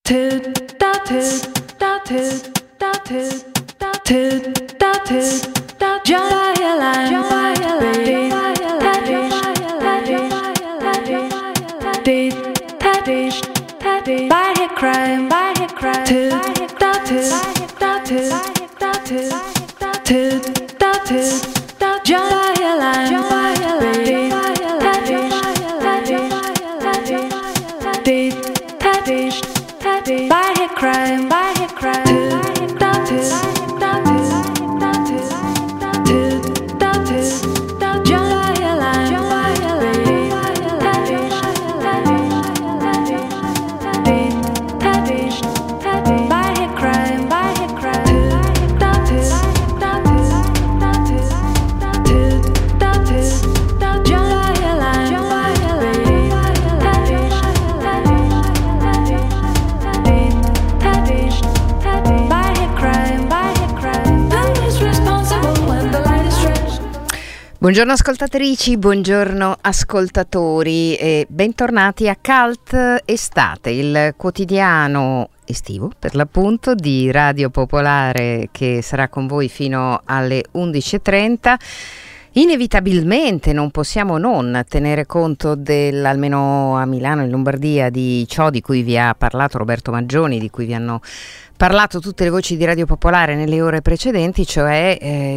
Buongiorno ascoltatrici, buongiorno ascoltatori e bentornati a Cult Estate, il quotidiano estivo per l'appunto di Radio Popolare che sarà con voi fino alle 11:30. Inevitabilmente non possiamo non tenere conto almeno a Milano e in Lombardia, di ciò di cui vi ha parlato Roberto Maggioni, di cui vi hanno parlato tutte le voci di Radio Popolare nelle ore precedenti, cioè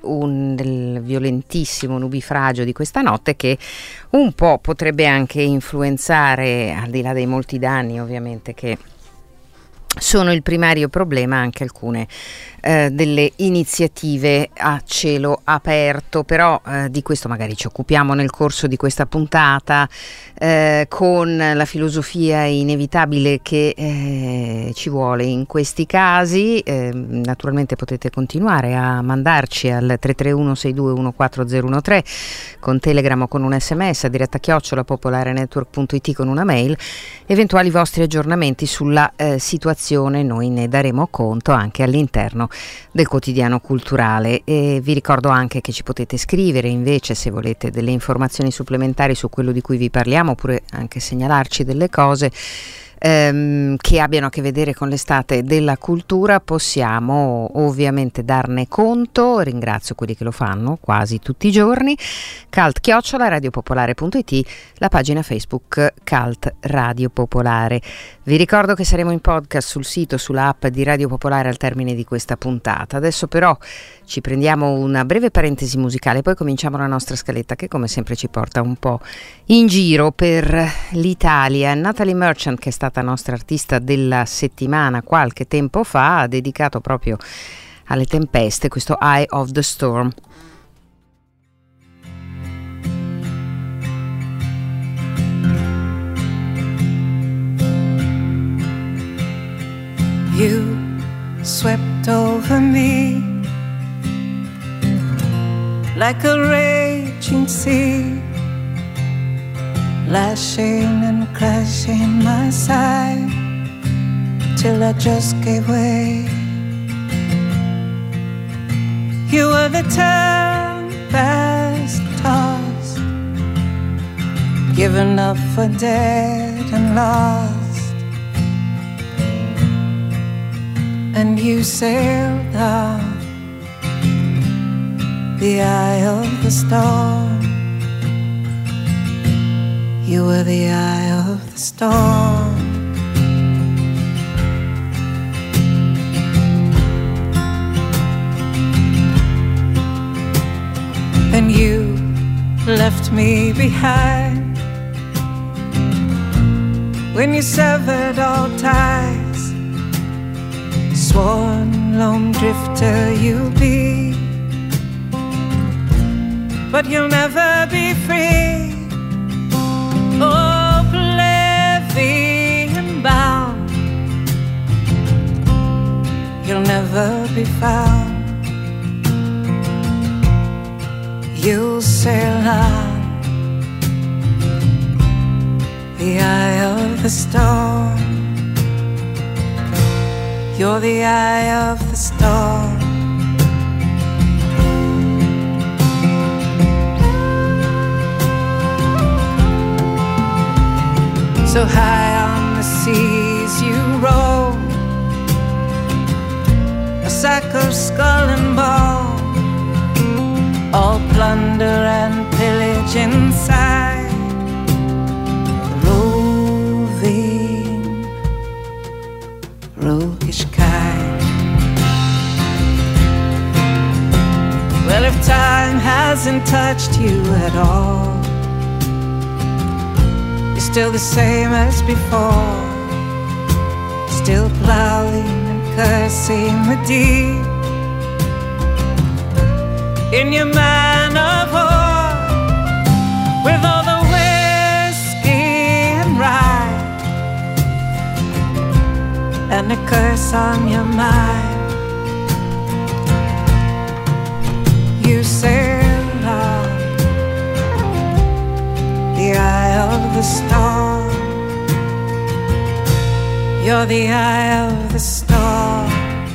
del violentissimo nubifragio di questa notte che un po' potrebbe anche influenzare, al di là dei molti danni ovviamente che sono il primario problema, anche alcune delle iniziative a cielo aperto, però di questo magari ci occupiamo nel corso di questa puntata con la filosofia inevitabile che ci vuole in questi casi. Naturalmente potete continuare a mandarci al 331-6214013 con Telegram o con un SMS a diretta @popolarenetwork.it con una mail, eventuali vostri aggiornamenti sulla situazione, noi ne daremo conto anche all'interno del quotidiano culturale. E vi ricordo anche che ci potete scrivere invece se volete delle informazioni supplementari su quello di cui vi parliamo, oppure anche segnalarci delle cose che abbiano a che vedere con l'estate della cultura. Possiamo ovviamente darne conto, ringrazio quelli che lo fanno quasi tutti i giorni. cult@radiopopolare.it, la pagina Facebook Cult Radio Popolare. Vi ricordo che saremo in podcast sul sito, sulla app di Radio Popolare al termine di questa puntata. Adesso però ci prendiamo una breve parentesi musicale, poi cominciamo la nostra scaletta che come sempre ci porta un po' in giro per l'Italia. Natalie Merchant, che è stata nostra artista della settimana qualche tempo fa, ha dedicato proprio alle tempeste questo Eye of the Storm. You swept over me like a raging sea, lashing and crashing my side till I just gave way. You were the tempest tossed, given up for dead and lost, and you sailed out the eye of the storm. You were the eye of the storm. Then you left me behind when you severed all ties. Sworn lone drifter you'll be, but you'll never be free. Oblivion bound, you'll never be found. You'll sail on the eye of the storm. You're the eye of the storm. So high on the seas you road, a sack of skull and ball, all plunder and pillage inside the roving, roguish kind. Well, if time hasn't touched you at all, you're still the same as before, still plowing and cursing the deep in your man of war, with all the whiskey and rye and a curse on your mind. You sail on the eye of the storm, you're the eye of the storm.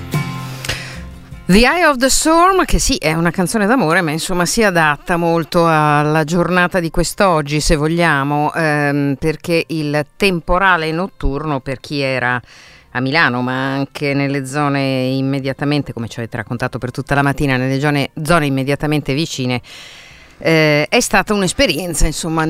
The Eye of the Storm, che sì, è una canzone d'amore, ma insomma si adatta molto alla giornata di quest'oggi, se vogliamo, perché il temporale notturno, per chi era a Milano, ma anche nelle zone immediatamente, come ci avete raccontato per tutta la mattina, nelle zone immediatamente vicine, è stata un'esperienza, insomma,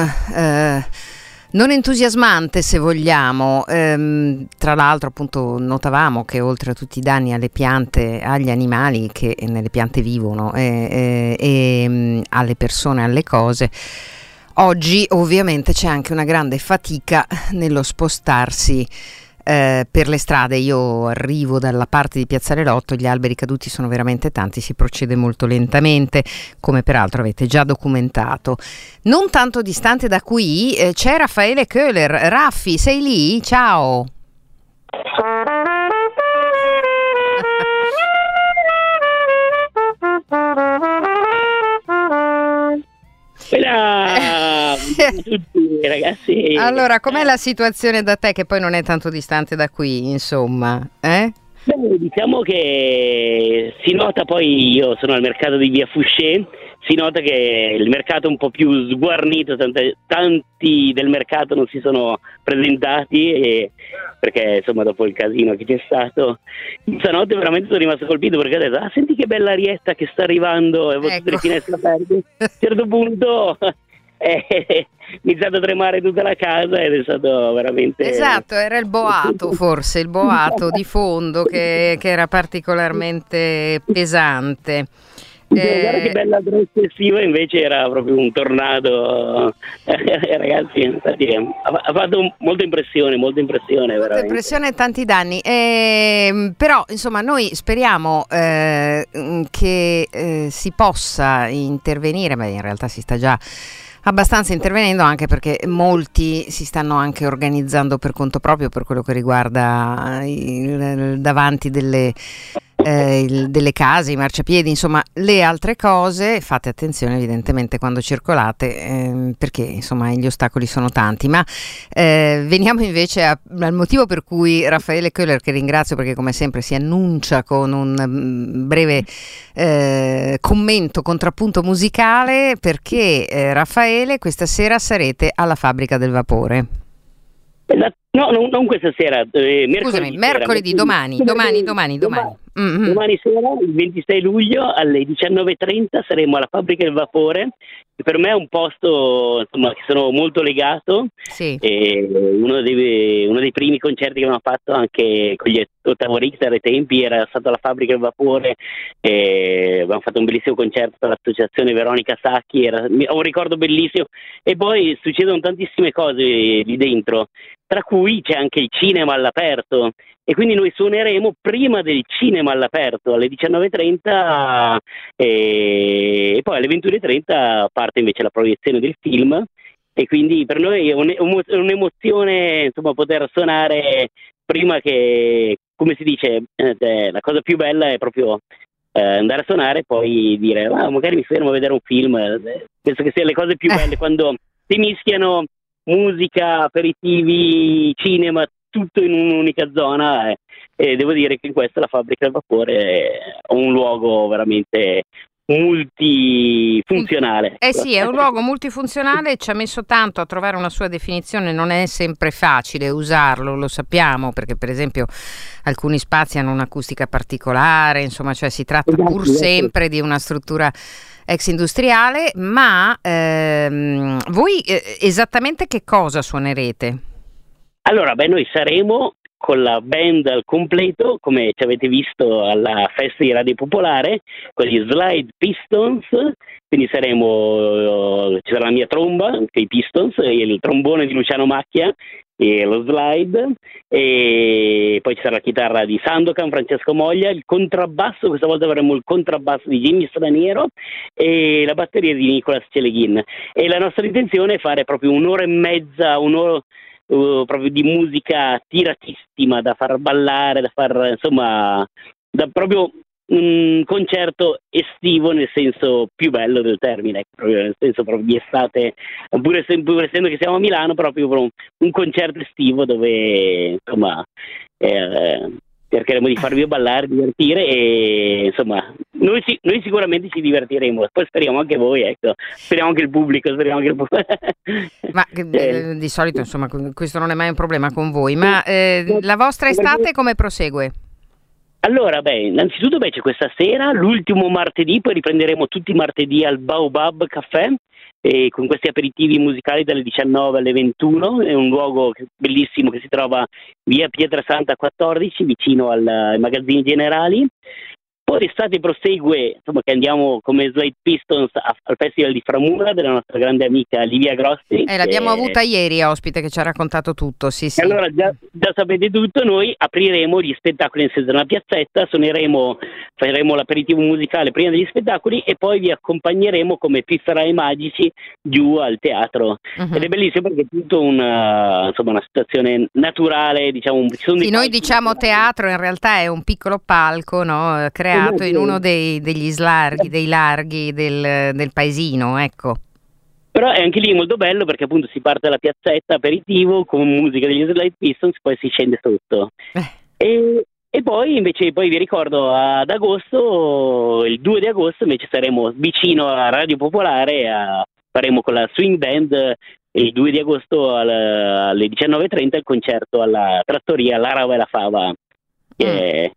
non entusiasmante, se vogliamo. Tra l'altro, appunto, notavamo che oltre a tutti i danni alle piante, agli animali che nelle piante vivono e alle persone, alle cose, oggi ovviamente c'è anche una grande fatica nello spostarsi per le strade. Io arrivo dalla parte di Piazzale Lotto, gli alberi caduti sono veramente tanti, si procede molto lentamente, come peraltro avete già documentato. Non tanto distante da qui c'è Raffaele Köhler. Raffi, sei lì? Ciao. Buongiorno a tutti ragazzi. Allora, com'è la situazione da te, che poi non è tanto distante da qui, insomma? Beh, diciamo che si nota, poi io sono al mercato di Via Fouché, si nota che il mercato è un po' più sguarnito, tanti del mercato non si sono presentati, perché insomma dopo il casino che c'è stato, stanotte veramente sono rimasto colpito, perché ho detto senti che bella arietta che sta arrivando, e ho tutte le finestre aperte. A un certo punto è iniziato a tremare tutta la casa ed è stato veramente... Esatto, era il boato, forse, il boato di fondo che era particolarmente pesante. Guarda che bella estiva, invece era proprio un tornado. Ragazzi, infatti, ha fatto molta impressione veramente. Molta impressione e tanti danni, però insomma noi speriamo che si possa intervenire, ma in realtà si sta già abbastanza intervenendo, anche perché molti si stanno anche organizzando per conto proprio per quello che riguarda il davanti delle case, i marciapiedi, insomma le altre cose. Fate attenzione evidentemente quando circolate, perché insomma gli ostacoli sono tanti. Ma veniamo invece al motivo per cui Raffaele Köhler, che ringrazio perché come sempre si annuncia con un breve commento, contrappunto musicale, perché Raffaele, questa sera sarete alla Fabbrica del Vapore. No, non questa sera, mercoledì, domani. Domani sera, il 26 luglio alle 19:30 saremo alla Fabbrica del Vapore, che per me è un posto, insomma, che sono molto legato. Sì. Uno dei primi concerti che abbiamo fatto anche con gli Ottavo Richter ai tempi era stato alla Fabbrica del Vapore, abbiamo fatto un bellissimo concerto per l'associazione Veronica Sacchi, ho un ricordo bellissimo, e poi succedono tantissime cose lì dentro, tra cui c'è anche il cinema all'aperto, e quindi noi suoneremo prima del cinema all'aperto alle 19:30 e poi alle 21:30 parte invece la proiezione del film, e quindi per noi è un'emozione, insomma, poter suonare prima che, come si dice, la cosa più bella è proprio andare a suonare e poi dire magari mi fermo a vedere un film. Penso che sia le cose più belle quando si mischiano musica, aperitivi, cinema, tutto in un'unica zona, e devo dire che in questo la Fabbrica del Vapore è un luogo veramente multifunzionale. Sì, è un luogo multifunzionale, ci ha messo tanto a trovare una sua definizione, non è sempre facile usarlo, lo sappiamo, perché per esempio alcuni spazi hanno un'acustica particolare, insomma, cioè si tratta pur sempre di una struttura ex industriale, ma voi esattamente che cosa suonerete? Allora, noi saremo con la band al completo, come ci avete visto alla festa di Radio Popolare, con gli Slide Pistons, quindi ci sarà la mia tromba, con i Pistons, il trombone di Luciano Macchia e lo slide, e poi ci sarà la chitarra di Sandokan, Francesco Moglia, il contrabbasso, questa volta avremo il contrabbasso di Jimmy Straniero e la batteria di Nicolas Celeghin. E la nostra intenzione è fare proprio un'ora e mezza, proprio di musica tiratissima da far ballare, da far insomma, da proprio un concerto estivo nel senso più bello del termine, proprio nel senso proprio di estate, pur essendo che siamo a Milano, proprio un concerto estivo dove insomma cercheremo di farvi ballare, divertire e insomma noi sicuramente ci divertiremo, poi speriamo anche voi, ecco, speriamo anche il pubblico, Ma di solito insomma questo non è mai un problema con voi, ma la vostra estate come prosegue? Allora, innanzitutto c'è questa sera, l'ultimo martedì, poi riprenderemo tutti i martedì al Baobab Caffè, con questi aperitivi musicali dalle 19 alle 21, è un luogo bellissimo che si trova via Pietrasanta 14, vicino ai magazzini generali. Poi l'estate prosegue, insomma, che andiamo come Slide Pistons al Festival di Framura della nostra grande amica Livia Grossi. L'abbiamo avuta ieri ospite che ci ha raccontato tutto, sì. Allora già sapete tutto, noi apriremo gli spettacoli in Sesa Piazzetta, faremo l'aperitivo musicale prima degli spettacoli e poi vi accompagneremo come pizzerai magici giù al teatro. Ed è bellissimo perché è tutto una situazione naturale, diciamo. Sì, noi diciamo teatro, in realtà è un piccolo palco, no? Creato in uno degli larghi del paesino, ecco. Però è anche lì molto bello perché appunto si parte dalla piazzetta aperitivo con musica degli Slide Pistons, poi si scende sotto. E poi invece vi ricordo ad agosto, il 2 di agosto invece saremo vicino a Radio Popolare, faremo con la Swing Band il 2 di agosto alle 19:30 il concerto alla trattoria L'Arava e la Fava, che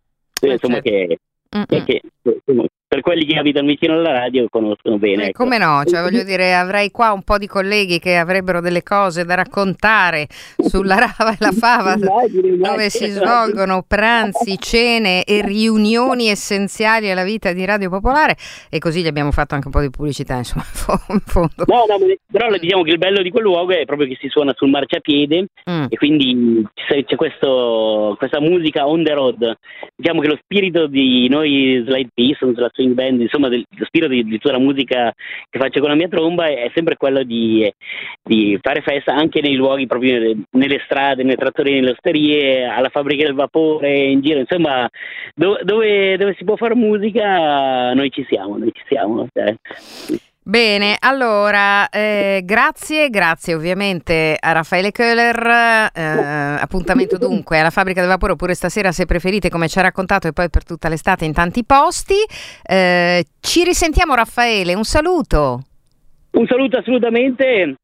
per quelli che abitano vicino alla radio conoscono bene. Ecco. Come no, cioè voglio dire, avrei qua un po' di colleghi che avrebbero delle cose da raccontare sulla Rava e la Fava, dove si svolgono pranzi, cene e riunioni essenziali alla vita di Radio Popolare, e così gli abbiamo fatto anche un po' di pubblicità, insomma, in fondo. No, però diciamo che il bello di quel luogo è proprio che si suona sul marciapiede e quindi c'è questa musica on the road. Diciamo che lo spirito di noi Slide Pistons, la Swing Band, insomma lo spirito di tutta la musica che faccio con la mia tromba è sempre quello di fare festa anche nei luoghi, proprio nelle strade, nelle trattorie, nelle osterie, alla fabbrica del vapore, in giro, insomma dove si può fare musica noi ci siamo. Cioè. Bene, allora grazie ovviamente a Raffaele Köhler, appuntamento dunque alla Fabbrica del Vapore, oppure stasera se preferite, come ci ha raccontato, e poi per tutta l'estate in tanti posti. Ci risentiamo Raffaele, un saluto. Un saluto assolutamente.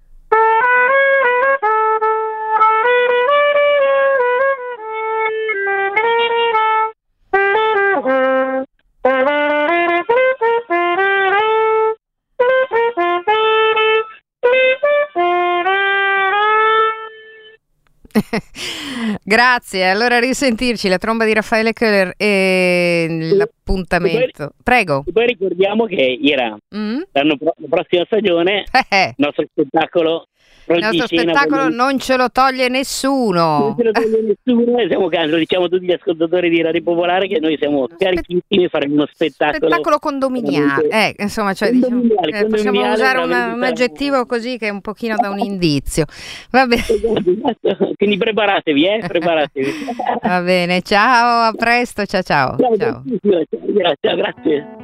Grazie, allora risentirci, la tromba di Raffaele Köhler e l'appuntamento. Prego. E poi ricordiamo che la prossima stagione il nostro spettacolo non ce lo toglie nessuno. Lo diciamo tutti gli ascoltatori di Radio Popolare che noi siamo carichissimi e faremo uno spettacolo condominiale. Insomma, cioè, possiamo usare un aggettivo così che è un pochino da un indizio. Va bene. Quindi preparatevi. Va bene, ciao, a presto, ciao. Ciao. Grazie.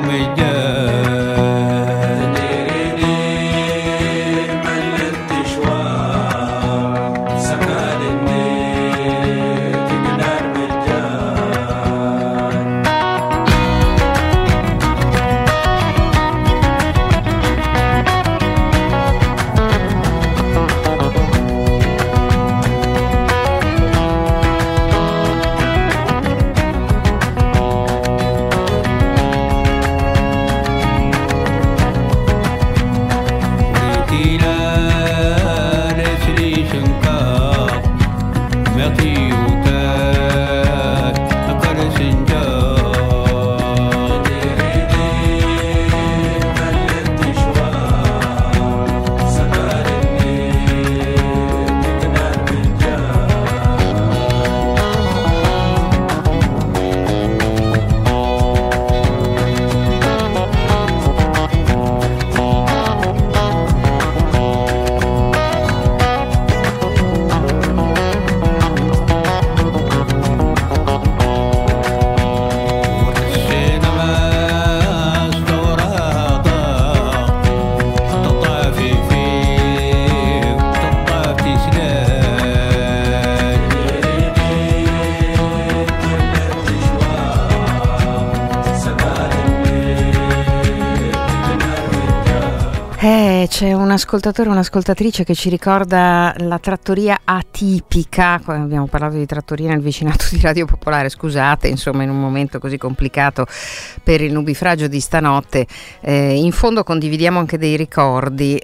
C'è un ascoltatore o un'ascoltatrice che ci ricorda la trattoria atipica. Abbiamo parlato di trattoria nel vicinato di Radio Popolare, scusate, insomma, in un momento così complicato per il nubifragio di stanotte, in fondo condividiamo anche dei ricordi.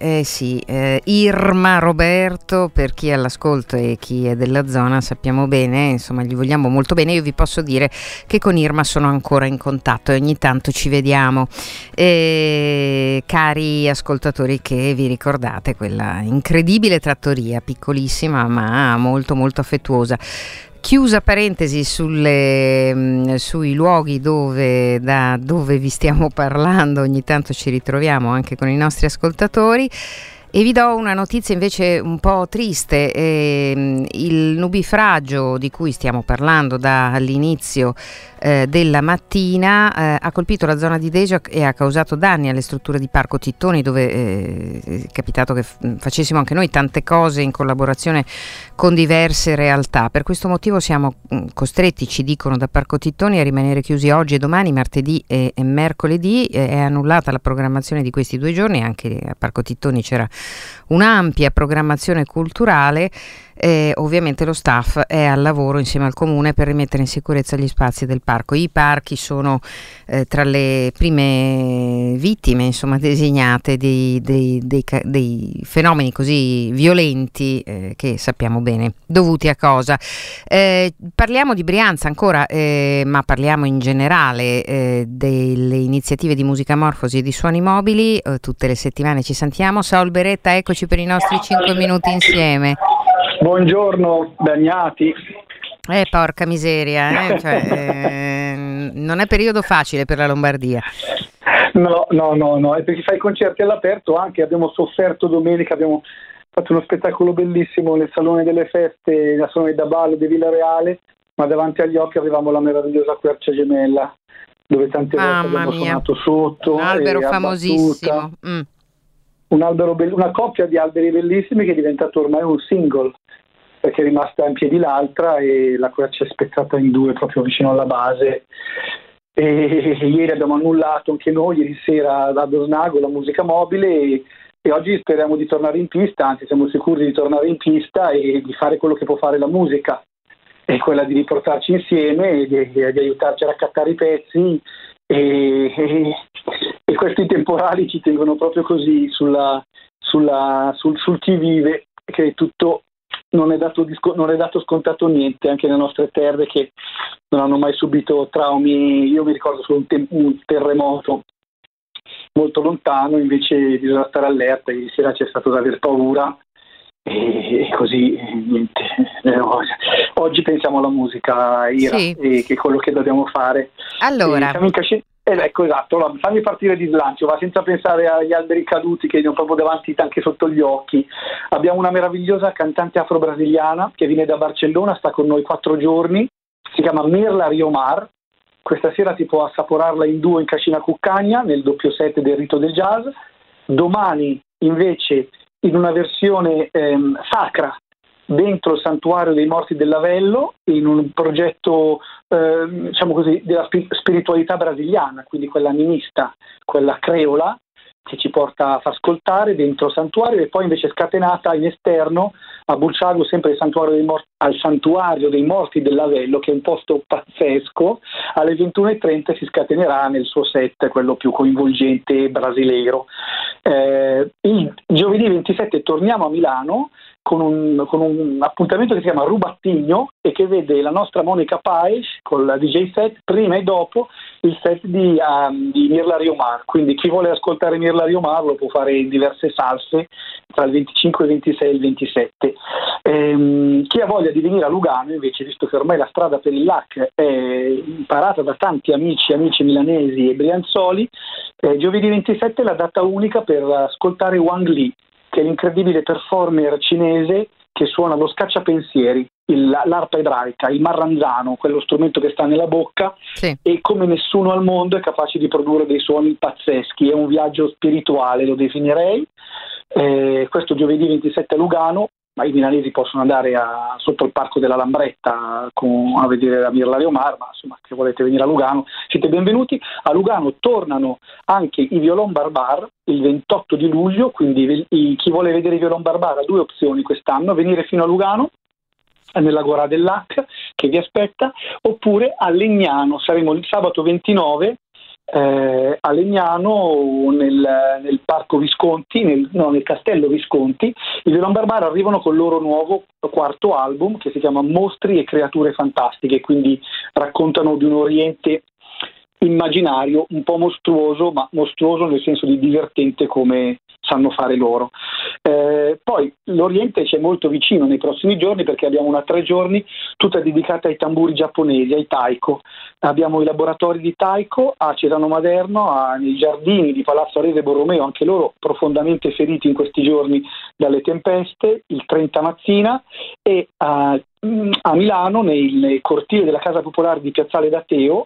Irma, Roberto, per chi è all'ascolto e chi è della zona sappiamo bene, insomma gli vogliamo molto bene. Io vi posso dire che con Irma sono ancora in contatto e ogni tanto ci vediamo. Cari ascoltatori che vi ricordate quella incredibile trattoria, piccolissima ma molto molto affettuosa. Chiusa parentesi sui luoghi da dove vi stiamo parlando, ogni tanto ci ritroviamo anche con i nostri ascoltatori. E vi do una notizia invece un po' triste. Il nubifragio di cui stiamo parlando dall'inizio della mattina ha colpito la zona di Degiac e ha causato danni alle strutture di Parco Tittoni, dove è capitato che facessimo anche noi tante cose in collaborazione con diverse realtà. Per questo motivo siamo costretti, ci dicono da Parco Tittoni, a rimanere chiusi oggi e domani, martedì e mercoledì. È annullata la programmazione di questi 2 giorni. Anche a Parco Tittoni c'era un'ampia programmazione culturale. Ovviamente lo staff è al lavoro insieme al comune per rimettere in sicurezza gli spazi del parco. I parchi sono tra le prime vittime, insomma, designate dei fenomeni così violenti che sappiamo bene dovuti a cosa. Parliamo di Brianza ancora, ma parliamo in generale delle iniziative di Musica Morfosi e di Suoni Mobili. Tutte le settimane ci sentiamo. Saul Beretta, eccoci per i nostri 5 minuti insieme. Buongiorno Dagnati. Porca miseria, non è periodo facile per la Lombardia. No, è perché fai concerti all'aperto anche. Abbiamo sofferto domenica, abbiamo fatto uno spettacolo bellissimo nel Salone delle Feste, nel Salone da Ballo di Villareale, ma davanti agli occhi avevamo la meravigliosa Quercia Gemella, dove tante volte abbiamo suonato sotto. Un albero famosissimo. Una coppia di alberi bellissimi che è diventato ormai un single, perché è rimasta in piedi l'altra e la quercia è spezzata in 2 proprio vicino alla base. E ieri abbiamo annullato anche noi, ieri sera ad Osnago, la musica mobile, e oggi speriamo di tornare in pista, anzi siamo sicuri di tornare in pista e di fare quello che può fare la musica, è quella di riportarci insieme e di aiutarci a raccattare i pezzi. E questi temporali ci tengono proprio così sul chi vive, che tutto non è dato scontato niente, anche nelle nostre terre che non hanno mai subito traumi. Io mi ricordo solo un terremoto molto lontano, invece bisogna stare allerta. Ieri sera c'è stato da aver paura e così niente. Oggi pensiamo alla musica, Ira, sì. E che è quello che dobbiamo fare. Allora, ecco, esatto, allora, fammi partire di slancio, ma senza pensare agli alberi caduti che sono proprio davanti anche sotto gli occhi. Abbiamo una meravigliosa cantante afro-brasiliana che viene da Barcellona, sta con noi 4 giorni, si chiama Mirla Riomar, questa sera si può assaporarla in duo in Cascina Cuccagna nel doppio set del Rito del Jazz. Domani invece in una versione sacra dentro il Santuario dei Morti del Lavello, in un progetto diciamo così della spiritualità brasiliana, quindi quella animista, quella creola, che ci porta a far ascoltare dentro il santuario, e poi invece scatenata in esterno a Burciago, sempre al Santuario dei Morti del Lavello, che è un posto pazzesco. Alle 21:30 si scatenerà nel suo set, quello più coinvolgente brasileiro. Il giovedì 27 torniamo a Milano con un appuntamento che si chiama Rubattigno e che vede la nostra Monica Paes con la DJ set prima e dopo il set di Mirla Riomar. Quindi chi vuole ascoltare Mirla Riomar lo può fare in diverse salse tra il 25, il 26 e il 27. Chi ha voglia di venire a Lugano invece, visto che ormai la strada per il LAC è imparata da tanti amici milanesi e brianzoli, giovedì 27 è la data unica per ascoltare Wang Li, che è l'incredibile performer cinese che suona lo scacciapensieri, l'arpa ebraica, il marranzano, quello strumento che sta nella bocca, sì. E come nessuno al mondo è capace di produrre dei suoni pazzeschi. È un viaggio spirituale, lo definirei. Questo giovedì 27 a Lugano, ma i milanesi possono andare sotto il Parco della Lambretta a vedere la Mirla Leomar, ma insomma, se volete venire a Lugano siete benvenuti. A Lugano tornano anche i Violon Barbar il 28 di luglio, quindi chi vuole vedere i Violon Barbar ha due opzioni quest'anno: venire fino a Lugano nell'Agora del LAC che vi aspetta, oppure a Legnano. Saremo il sabato 29 a Legnano nel Parco Visconti, nel Castello Visconti. I Violon Barbar arrivano con il loro nuovo quarto album che si chiama Mostri e creature fantastiche, quindi raccontano di un Oriente immaginario un po' mostruoso, ma mostruoso nel senso di divertente come sanno fare loro. Poi l'Oriente ci è molto vicino nei prossimi giorni, perché abbiamo una 3 giorni tutta dedicata ai tamburi giapponesi, ai taiko. Abbiamo i laboratori di taiko a Cesano Maderno, nei giardini di Palazzo Arese Borromeo, anche loro profondamente feriti in questi giorni dalle tempeste, il 30 mattina, e a Milano nei cortili della Casa Popolare di Piazzale d'Ateo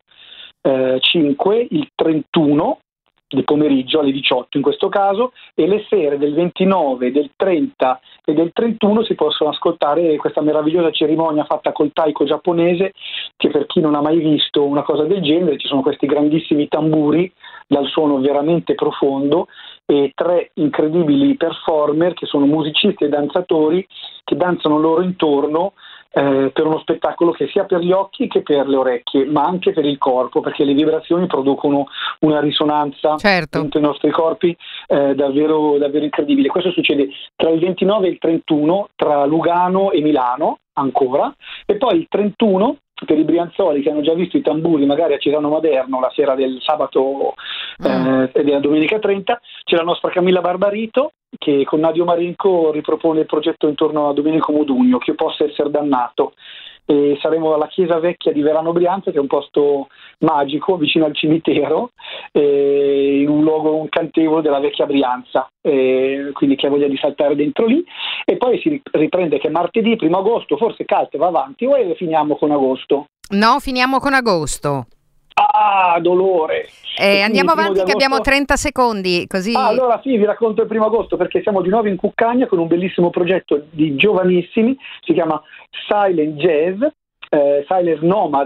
5, il 31 di pomeriggio alle 18 in questo caso, e le sere del 29, del 30 e del 31 si possono ascoltare questa meravigliosa cerimonia fatta col taiko giapponese, che per chi non ha mai visto una cosa del genere, ci sono questi grandissimi tamburi dal suono veramente profondo e 3 incredibili performer che sono musicisti e danzatori che danzano loro intorno per uno spettacolo che sia per gli occhi che per le orecchie, ma anche per il corpo, perché le vibrazioni producono una risonanza dentro i nostri corpi davvero, davvero incredibile. Questo succede tra il 29 e il 31 tra Lugano e Milano ancora, e poi il 31 per i brianzoli che hanno già visto i tamburi magari a Cesano Maderno la sera del sabato e della domenica 30, c'è la nostra Camilla Barbarito che con Nadio Marenco ripropone il progetto intorno a Domenico Modugno, Che possa essere dannato, e saremo alla chiesa vecchia di Verano Brianza, che è un posto magico vicino al cimitero, in un luogo incantevole della vecchia Brianza, quindi chi ha voglia di saltare dentro lì. E poi si riprende che martedì 1 agosto, forse Calt va avanti, o finiamo con agosto? No, finiamo con agosto. Ah, dolore! Andiamo avanti che abbiamo 30 secondi, così. Allora sì, vi racconto il 1 agosto, perché siamo di nuovo in Cuccagna con un bellissimo progetto di giovanissimi, si chiama Silent Jazz, Silent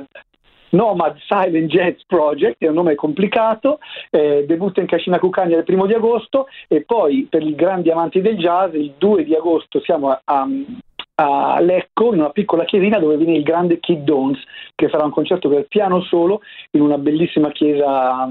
Nomad Silent Jazz Project, è un nome complicato, debutta in Cascina Cuccagna il 1 di agosto, e poi per i grandi amanti del jazz il 2 di agosto siamo a Lecco, in una piccola chiesina dove viene il grande Kid Dons, che farà un concerto per piano solo in una bellissima chiesa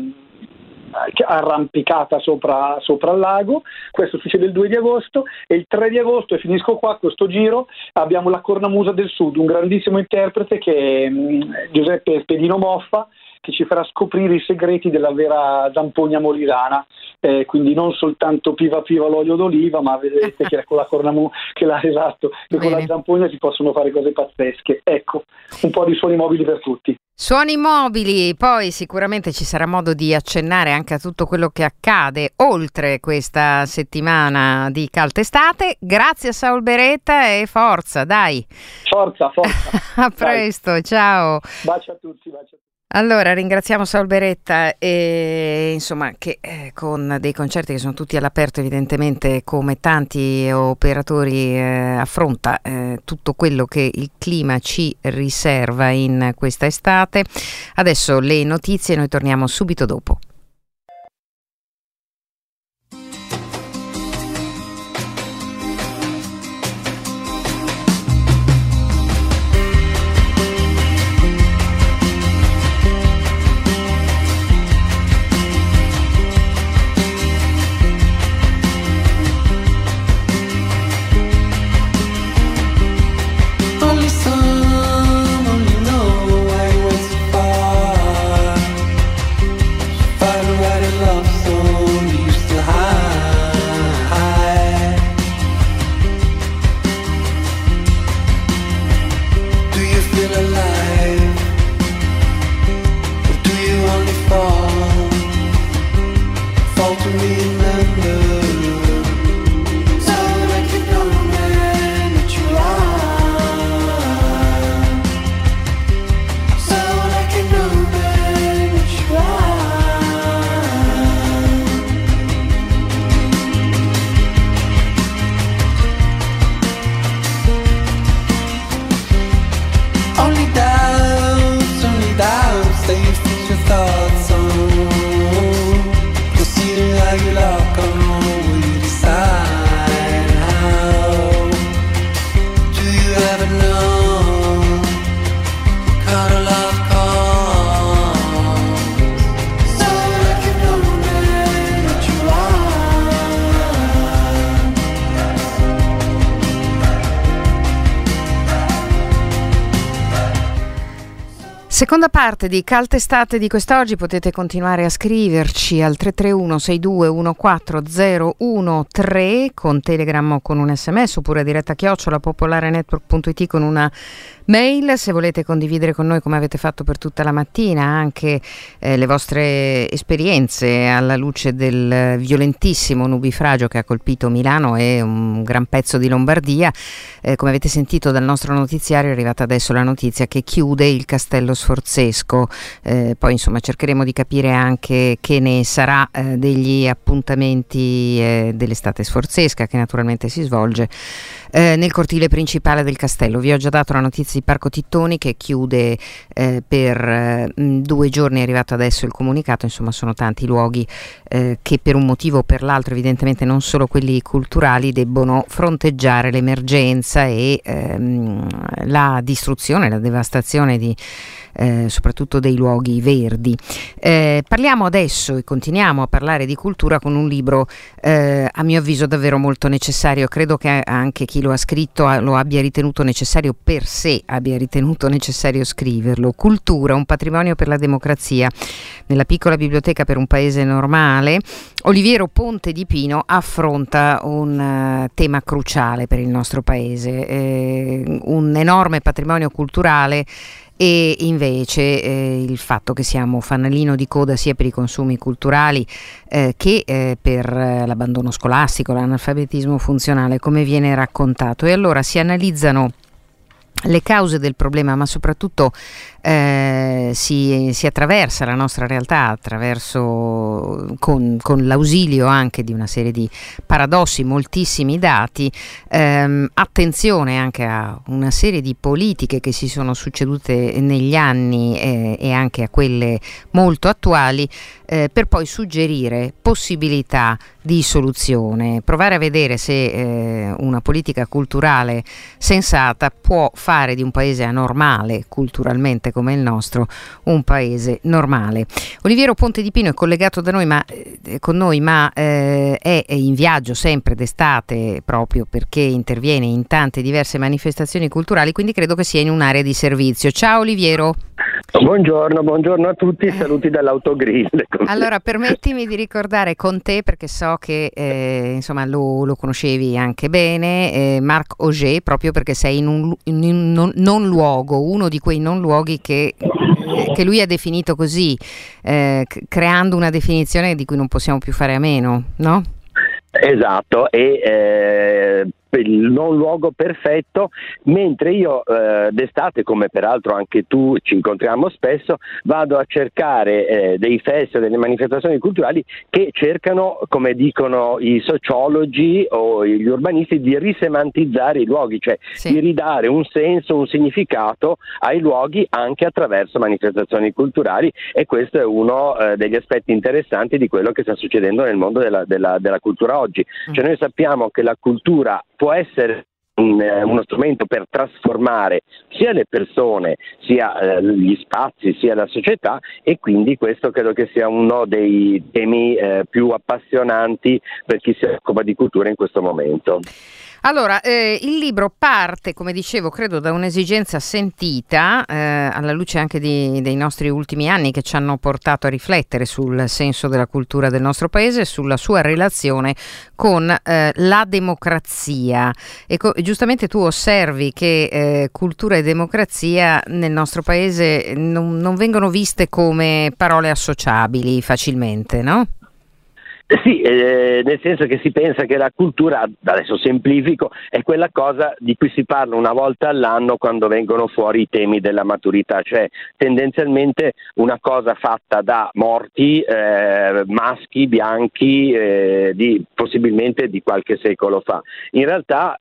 arrampicata sopra il lago. Questo succede il 2 di agosto, e il 3 di agosto, e finisco qua questo giro, abbiamo la Cornamusa del Sud, un grandissimo interprete che è Giuseppe Pedino Moffa, che ci farà scoprire i segreti della vera zampogna molisana, quindi non soltanto piva l'olio d'oliva, ma vedete che con la esatto, che con la zampogna si possono fare cose pazzesche. Ecco, un po' di suoni mobili per tutti. Suoni mobili, poi sicuramente ci sarà modo di accennare anche a tutto quello che accade oltre questa settimana di Calt Estate. Grazie a Saul Beretta e forza, dai! Forza! A presto, ciao! Bacio a tutti, bacio a tutti. Allora, ringraziamo Saul Beretta e insomma che con dei concerti che sono tutti all'aperto, evidentemente come tanti operatori affronta tutto quello che il clima ci riserva in questa estate. Adesso le notizie, noi torniamo subito dopo. Seconda parte di Caltestate di quest'oggi, potete continuare a scriverci al 331 62 14013 con Telegram o con un SMS, oppure a diretta @popolarenetwork.it con una mail. Se volete condividere con noi, come avete fatto per tutta la mattina, anche le vostre esperienze alla luce del violentissimo nubifragio che ha colpito Milano e un gran pezzo di Lombardia, come avete sentito dal nostro notiziario è arrivata adesso la notizia che chiude il Castello Sforzesco. Poi insomma cercheremo di capire anche che ne sarà degli appuntamenti dell'estate sforzesca, che naturalmente si svolge nel cortile principale del castello. Vi ho già dato la notizia di Parco Tittoni che chiude per 2 giorni, è arrivato adesso il comunicato. Insomma sono tanti luoghi che per un motivo o per l'altro, evidentemente non solo quelli culturali, debbono fronteggiare l'emergenza e la distruzione, la devastazione di soprattutto dei luoghi verdi. Parliamo adesso e continuiamo a parlare di cultura con un libro a mio avviso davvero molto necessario. Credo che anche chi lo ha scritto lo abbia ritenuto necessario per sé, abbia ritenuto necessario scriverlo. Cultura, un patrimonio per la democrazia, nella piccola biblioteca per un paese normale. Oliviero Ponte di Pino affronta un tema cruciale per il nostro paese, un enorme patrimonio culturale. E invece il fatto che siamo fanalino di coda sia per i consumi culturali che per l'abbandono scolastico, l'analfabetismo funzionale, come viene raccontato. E allora si analizzano le cause del problema, ma soprattutto si attraversa la nostra realtà attraverso con l'ausilio anche di una serie di paradossi, moltissimi dati, attenzione anche a una serie di politiche che si sono succedute negli anni e anche a quelle molto attuali, per poi suggerire possibilità di soluzione, provare a vedere se una politica culturale sensata può fare di un paese anormale culturalmente come il nostro un paese normale. Oliviero Ponte di Pino è collegato da noi, con noi, ma è in viaggio sempre d'estate proprio perché interviene in tante diverse manifestazioni culturali, quindi credo che sia in un'area di servizio. Ciao Oliviero. Buongiorno a tutti, saluti dall'autogrill. Allora permettimi di ricordare con te, perché so che insomma lo conoscevi anche bene, Marc Augé, proprio perché sei in un non luogo, uno di quei non luoghi che lui ha definito così, creando una definizione di cui non possiamo più fare a meno, no? Esatto, e il non luogo perfetto, mentre io d'estate, come peraltro anche tu, ci incontriamo spesso, vado a cercare dei festival, delle manifestazioni culturali che cercano, come dicono i sociologi o gli urbanisti, di risemantizzare i luoghi, cioè di ridare un senso, un significato ai luoghi anche attraverso manifestazioni culturali, e questo è uno degli aspetti interessanti di quello che sta succedendo nel mondo della cultura oggi. Cioè noi sappiamo che la cultura può essere uno strumento per trasformare sia le persone, sia gli spazi, sia la società, e quindi questo credo che sia uno dei temi più appassionanti per chi si occupa di cultura in questo momento. Allora, il libro parte, come dicevo, credo da un'esigenza sentita, alla luce anche dei nostri ultimi anni, che ci hanno portato a riflettere sul senso della cultura del nostro paese e sulla sua relazione con la democrazia. E giustamente tu osservi che cultura e democrazia nel nostro paese non vengono viste come parole associabili facilmente, no? Sì, nel senso che si pensa che la cultura, adesso semplifico, è quella cosa di cui si parla una volta all'anno quando vengono fuori i temi della maturità, cioè tendenzialmente una cosa fatta da morti, maschi, bianchi, possibilmente di qualche secolo fa. In realtà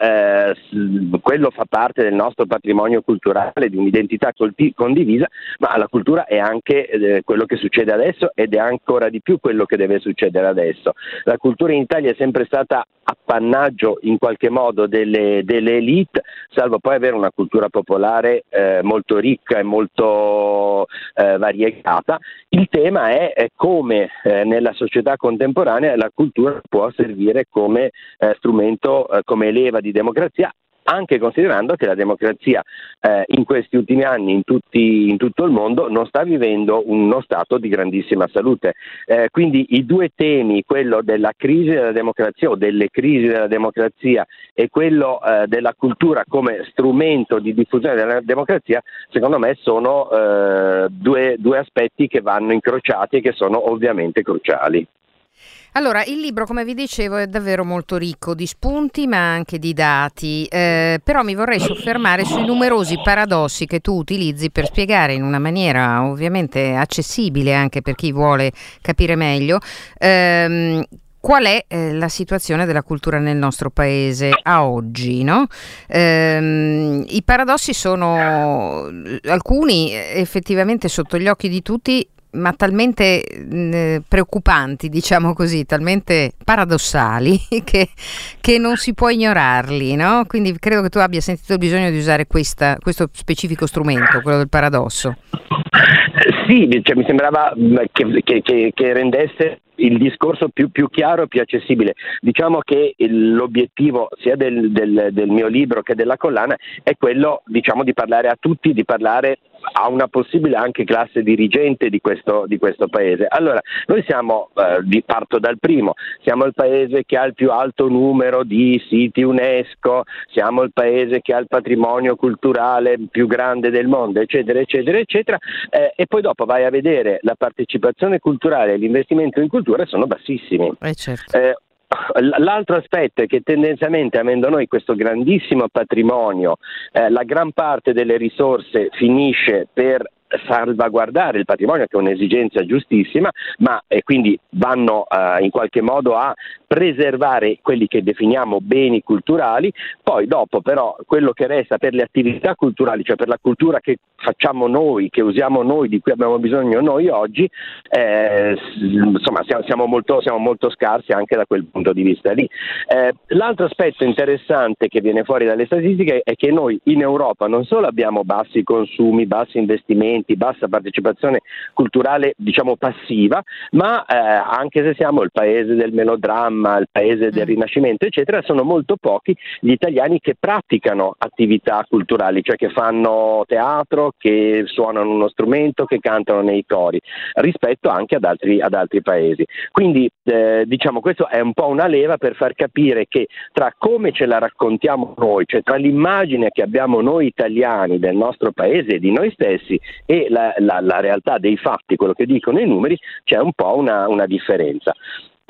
quello fa parte del nostro patrimonio culturale, di un'identità condivisa, ma la cultura è anche quello che succede adesso, ed è ancora di più quello che deve succedere adesso. La cultura in Italia è sempre stata appannaggio in qualche modo delle elite, salvo poi avere una cultura popolare molto ricca e molto variegata. Il tema è come nella società contemporanea la cultura può servire come strumento, come leva di democrazia, anche considerando che la democrazia in questi ultimi anni in tutto il mondo non sta vivendo uno stato di grandissima salute. Quindi i due temi, quello della crisi della democrazia o delle crisi della democrazia e quello della cultura come strumento di diffusione della democrazia, secondo me sono due aspetti che vanno incrociati e che sono ovviamente cruciali. Allora, il libro, come vi dicevo, è davvero molto ricco di spunti ma anche di dati, però mi vorrei soffermare sui numerosi paradossi che tu utilizzi per spiegare in una maniera ovviamente accessibile anche per chi vuole capire meglio qual è la situazione della cultura nel nostro paese a oggi, no? I paradossi sono alcuni effettivamente sotto gli occhi di tutti, ma talmente preoccupanti, diciamo così, talmente paradossali che non si può ignorarli, no? Quindi credo che tu abbia sentito il bisogno di usare questo specifico strumento, quello del paradosso. Sì, cioè, mi sembrava che rendesse il discorso più chiaro e più accessibile. Diciamo che l'obiettivo sia del mio libro che della collana è quello, diciamo, di parlare a tutti, di parlare a una possibile anche classe dirigente di questo paese. Allora, noi siamo, parto dal primo, siamo il paese che ha il più alto numero di siti UNESCO, siamo il paese che ha il patrimonio culturale più grande del mondo, eccetera, eccetera, eccetera, e poi dopo vai a vedere la partecipazione culturale e l'investimento in cultura sono bassissimi. Certo. L'altro aspetto è che tendenzialmente, avendo noi questo grandissimo patrimonio, la gran parte delle risorse finisce per salvaguardare il patrimonio, che è un'esigenza giustissima, ma quindi vanno in qualche modo a preservare quelli che definiamo beni culturali. Poi dopo però quello che resta per le attività culturali, cioè per la cultura che facciamo noi, che usiamo noi, di cui abbiamo bisogno noi oggi, insomma siamo molto scarsi anche da quel punto di vista lì. L'altro aspetto interessante che viene fuori dalle statistiche è che noi in Europa non solo abbiamo bassi consumi, bassi investimenti, bassa partecipazione culturale, diciamo passiva, ma anche se siamo il paese del melodramma, il paese del Rinascimento, eccetera, sono molto pochi gli italiani che praticano attività culturali, cioè che fanno teatro, che suonano uno strumento, che cantano nei cori, rispetto anche ad altri paesi. Quindi diciamo questo è un po' una leva per far capire che tra come ce la raccontiamo noi, cioè tra l'immagine che abbiamo noi italiani del nostro paese e di noi stessi e la realtà dei fatti, quello che dicono i numeri, c'è un po' una differenza.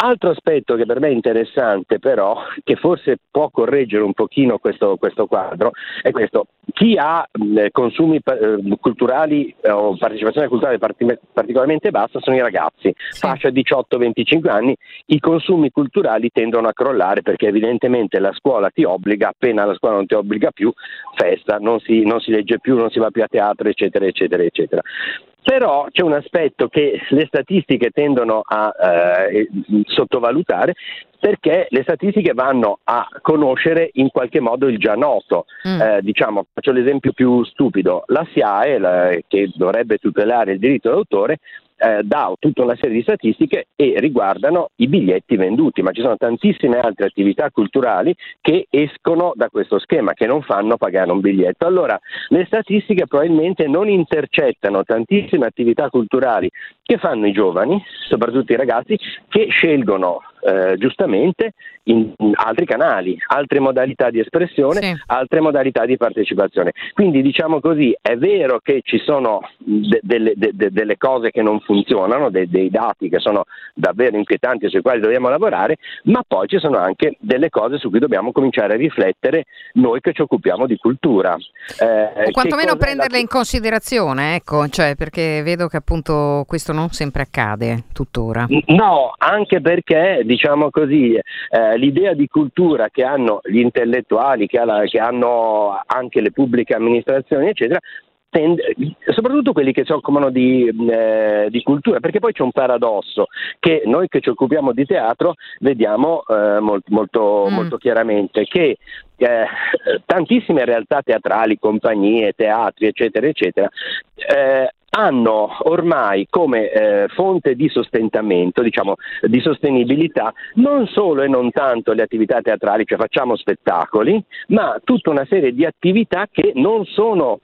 Altro aspetto che per me è interessante, però, che forse può correggere un pochino questo quadro, è questo: chi ha consumi culturali o partecipazione culturale particolarmente bassa sono i ragazzi, fascia 18-25 anni. I consumi culturali tendono a crollare perché evidentemente la scuola ti obbliga, appena la scuola non ti obbliga più, festa, non si legge più, non si va più a teatro, eccetera, eccetera, eccetera. Però c'è un aspetto che le statistiche tendono a sottovalutare, perché le statistiche vanno a conoscere in qualche modo il già noto. Diciamo, faccio l'esempio più stupido: la SIAE, che dovrebbe tutelare il diritto d'autore, dà tutta una serie di statistiche e riguardano i biglietti venduti, ma ci sono tantissime altre attività culturali che escono da questo schema, che non fanno pagare un biglietto. Allora le statistiche probabilmente non intercettano tantissime attività culturali che fanno i giovani, soprattutto i ragazzi, che scelgono giustamente in altri canali, altre modalità di espressione, altre modalità di partecipazione. Quindi, diciamo così, è vero che ci sono delle cose che non funzionano, dei dati che sono davvero inquietanti sui quali dobbiamo lavorare, ma poi ci sono anche delle cose su cui dobbiamo cominciare a riflettere noi che ci occupiamo di cultura. O quantomeno prenderle in considerazione, ecco, cioè, perché vedo che appunto questo non sempre accade tuttora. No, anche perché, diciamo così, l'idea di cultura che hanno gli intellettuali, che hanno anche le pubbliche amministrazioni, eccetera, soprattutto quelli che si occupano di cultura, perché poi c'è un paradosso che noi che ci occupiamo di teatro vediamo molto chiaramente, che tantissime realtà teatrali, compagnie, teatri, eccetera, eccetera, hanno ormai come fonte di sostentamento, diciamo, di sostenibilità, non solo e non tanto le attività teatrali, cioè facciamo spettacoli, ma tutta una serie di attività che non sono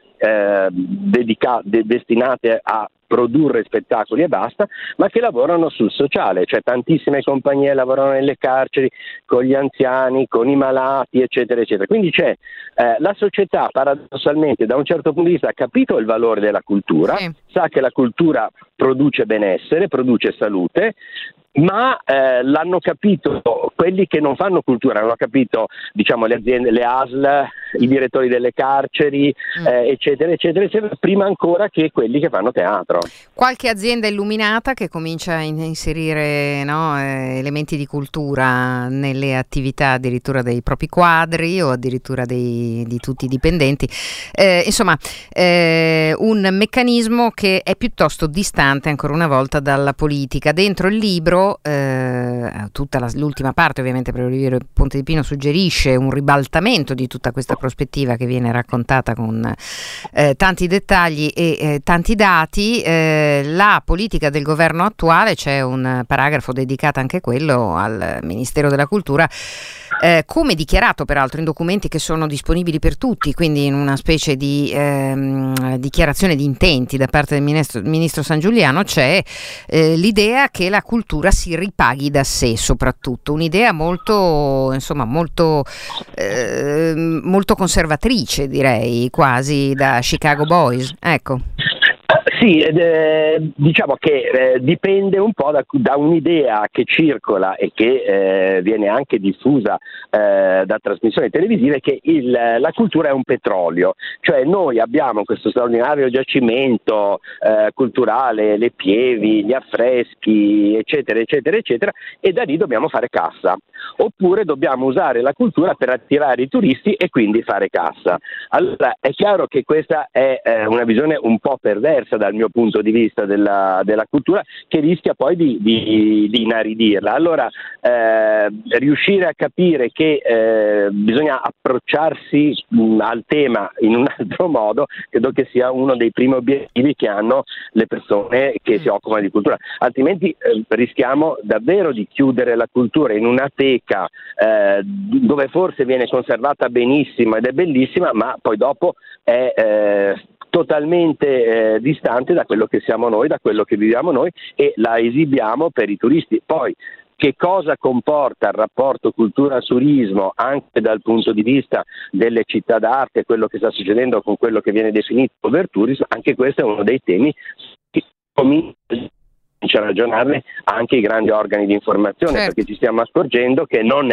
destinate a produrre spettacoli e basta, ma che lavorano sul sociale, cioè tantissime compagnie lavorano nelle carceri, con gli anziani, con i malati, eccetera, eccetera. Quindi c'è la società, paradossalmente, da un certo punto di vista ha capito il valore della cultura, sa che la cultura produce benessere, produce salute, ma l'hanno capito quelli che non fanno cultura, hanno capito, diciamo, le aziende, le ASL, i direttori delle carceri, eccetera, eccetera, eccetera, prima ancora che quelli che fanno teatro. Qualche azienda illuminata che comincia a inserire elementi di cultura nelle attività addirittura dei propri quadri o addirittura di tutti i dipendenti. Insomma, un meccanismo che è piuttosto distante ancora una volta dalla politica. Dentro il libro tutta l'ultima parte, ovviamente, per Oliviero Ponte di Pino suggerisce un ribaltamento di tutta questa prospettiva che viene raccontata con tanti dettagli e tanti dati. La politica del governo attuale, c'è un paragrafo dedicato anche quello al Ministero della Cultura, come dichiarato peraltro in documenti che sono disponibili per tutti, quindi in una specie di dichiarazione di intenti da parte del ministro Sangiuliano, c'è l'idea che la cultura si ripaghi da sé, soprattutto un'idea molto conservatrice, direi, quasi da Chicago Boys, ecco. Sì, diciamo che dipende un po' da un'idea che circola e che viene anche diffusa da trasmissioni televisive, che la cultura è un petrolio, cioè noi abbiamo questo straordinario giacimento culturale, le pievi, gli affreschi, eccetera, eccetera, eccetera, e da lì dobbiamo fare cassa, oppure dobbiamo usare la cultura per attirare i turisti e quindi fare cassa. Allora è chiaro che questa è una visione un po' perversa dal mio punto di vista della cultura, che rischia poi di inaridirla. Allora riuscire a capire che bisogna approcciarsi al tema in un altro modo, credo che sia uno dei primi obiettivi che hanno le persone che si occupano di cultura, altrimenti rischiamo davvero di chiudere la cultura in una teca dove forse viene conservata benissimo ed è bellissima, ma poi dopo è totalmente distante da quello che siamo noi, da quello che viviamo noi, e la esibiamo per i turisti. Poi che cosa comporta il rapporto cultura-turismo anche dal punto di vista delle città d'arte, quello che sta succedendo con quello che viene definito overtourism, anche questo è uno dei temi che a ragionarne anche i grandi organi di informazione, certo. Perché ci stiamo accorgendo che non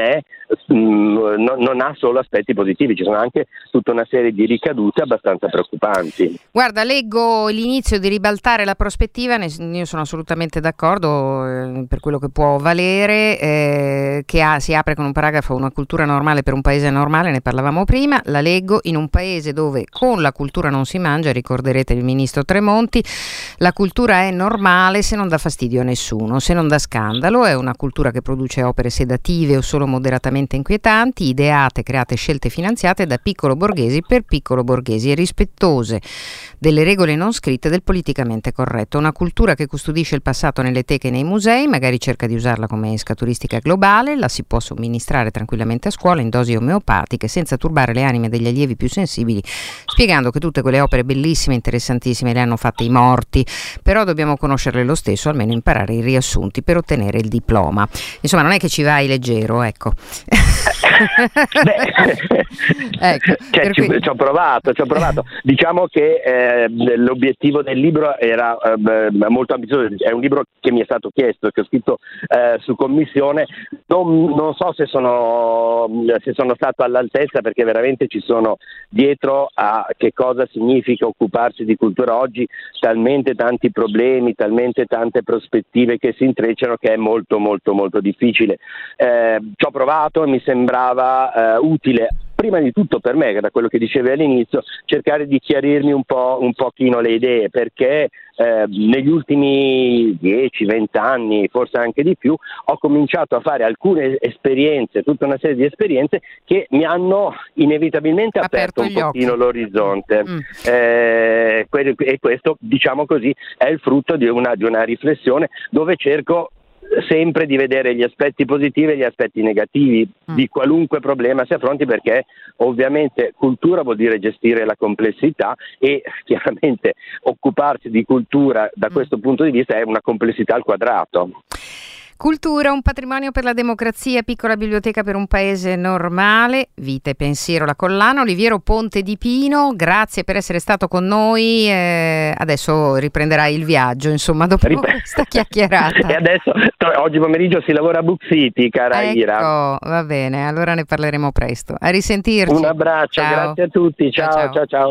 ha solo aspetti positivi, ci sono anche tutta una serie di ricadute abbastanza preoccupanti. Guarda, leggo l'inizio di Ribaltare la prospettiva, io sono assolutamente d'accordo per quello che può valere, si apre con un paragrafo: una cultura normale per un paese normale, ne parlavamo prima, la leggo: in un paese dove con la cultura non si mangia, ricorderete il ministro Tremonti, la cultura è normale se non dà fastidio a nessuno, se non dà scandalo, è una cultura che produce opere sedative o solo moderatamente inquietanti, ideate, create, scelte finanziate da piccolo borghesi per piccolo borghesi e rispettose delle regole non scritte del politicamente corretto, una cultura che custodisce il passato nelle teche e nei musei, magari cerca di usarla come scaturistica globale, la si può somministrare tranquillamente a scuola in dosi omeopatiche senza turbare le anime degli allievi più sensibili, spiegando che tutte quelle opere bellissime, interessantissime le hanno fatte i morti, però dobbiamo conoscerle lo stesso, almeno imparare i riassunti per ottenere il diploma. Insomma, non è che ci vai leggero, ecco. Ecco, ci ho provato. Diciamo che l'obiettivo del libro era molto ambizioso, è un libro che mi è stato chiesto, che ho scritto su commissione, non so se sono stato all'altezza, perché veramente ci sono dietro a che cosa significa occuparsi di cultura oggi talmente tanti problemi, talmente tante prospettive che si intrecciano, che è molto molto molto difficile. Ci ho provato e mi sembrava utile, prima di tutto per me, da quello che dicevi all'inizio, cercare di chiarirmi un pochino le idee, perché negli ultimi 10-20 anni, forse anche di più, ho cominciato a fare alcune esperienze, tutta una serie di esperienze che mi hanno inevitabilmente aperto un pochino l'orizzonte. E questo, diciamo così, è il frutto di una riflessione dove cerco sempre di vedere gli aspetti positivi e gli aspetti negativi di qualunque problema si affronti, perché ovviamente cultura vuol dire gestire la complessità, e chiaramente occuparsi di cultura da questo punto di vista è una complessità al quadrato. Cultura, un patrimonio per la democrazia, piccola biblioteca per un paese normale, vita e pensiero, la collana. Oliviero Ponte di Pino, grazie per essere stato con noi, adesso riprenderai il viaggio, insomma, dopo questa chiacchierata. E adesso, oggi pomeriggio si lavora a Book City, cara Ira. Va bene, allora ne parleremo presto. A risentirci. Un abbraccio, ciao. Grazie a tutti, ciao.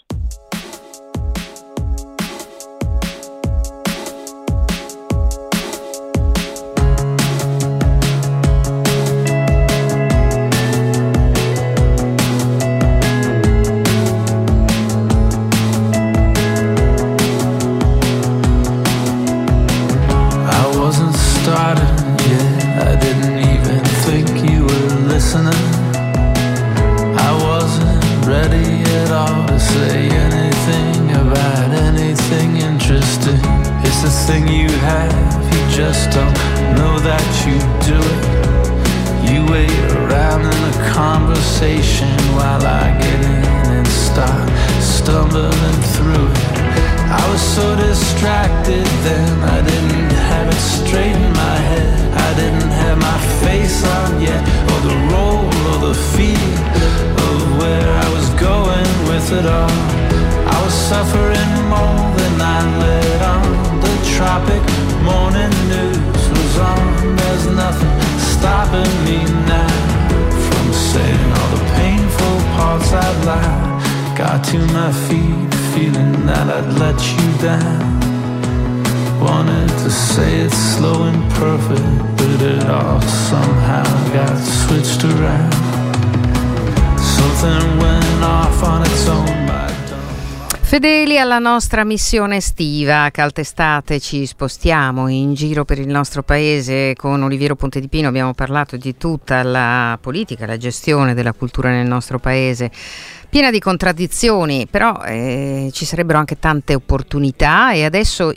Fedeli alla nostra missione estiva, caltestate, ci spostiamo in giro per il nostro paese con Oliviero Ponte di Pino. Abbiamo parlato di tutta la politica, la gestione della cultura nel nostro paese, piena di contraddizioni, però ci sarebbero anche tante opportunità, e adesso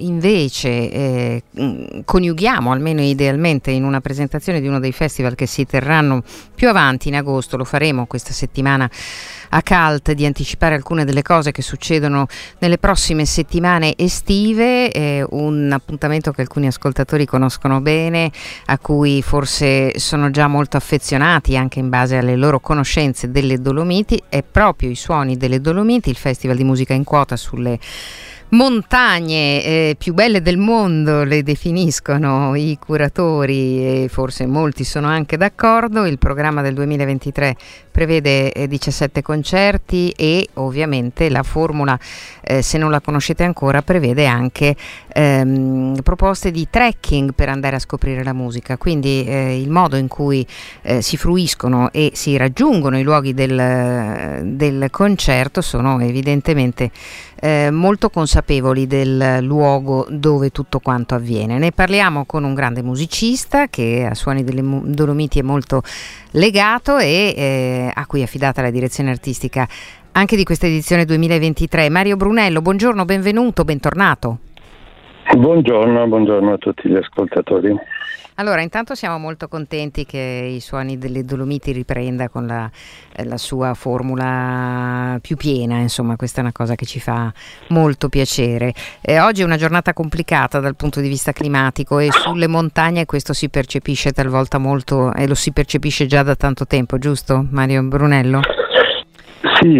invece coniughiamo, almeno idealmente, in una presentazione di uno dei festival che si terranno più avanti in agosto, lo faremo questa settimana a Calt, di anticipare alcune delle cose che succedono nelle prossime settimane estive, un appuntamento che alcuni ascoltatori conoscono bene, a cui forse sono già molto affezionati anche in base alle loro conoscenze delle Dolomiti. È proprio i suoni delle Dolomiti, il festival di musica in quota sulle montagne più belle del mondo, le definiscono i curatori e forse molti sono anche d'accordo. Il programma del 2023 prevede 17 concerti e ovviamente la formula, se non la conoscete ancora, prevede anche proposte di trekking per andare a scoprire la musica, quindi il modo in cui si fruiscono e si raggiungono i luoghi del concerto sono evidentemente molto consapevoli del luogo dove tutto quanto avviene. Ne parliamo con un grande musicista che a Suoni delle Dolomiti è molto legato e a cui è affidata la direzione artistica anche di questa edizione 2023. Mario Brunello, buongiorno, benvenuto, bentornato. Buongiorno a tutti gli ascoltatori. Allora, intanto siamo molto contenti che i Suoni delle Dolomiti riprenda con la sua formula più piena, insomma questa è una cosa che ci fa molto piacere. Oggi è una giornata complicata dal punto di vista climatico e sulle montagne questo si percepisce talvolta molto e lo si percepisce già da tanto tempo, giusto Mario Brunello? Sì,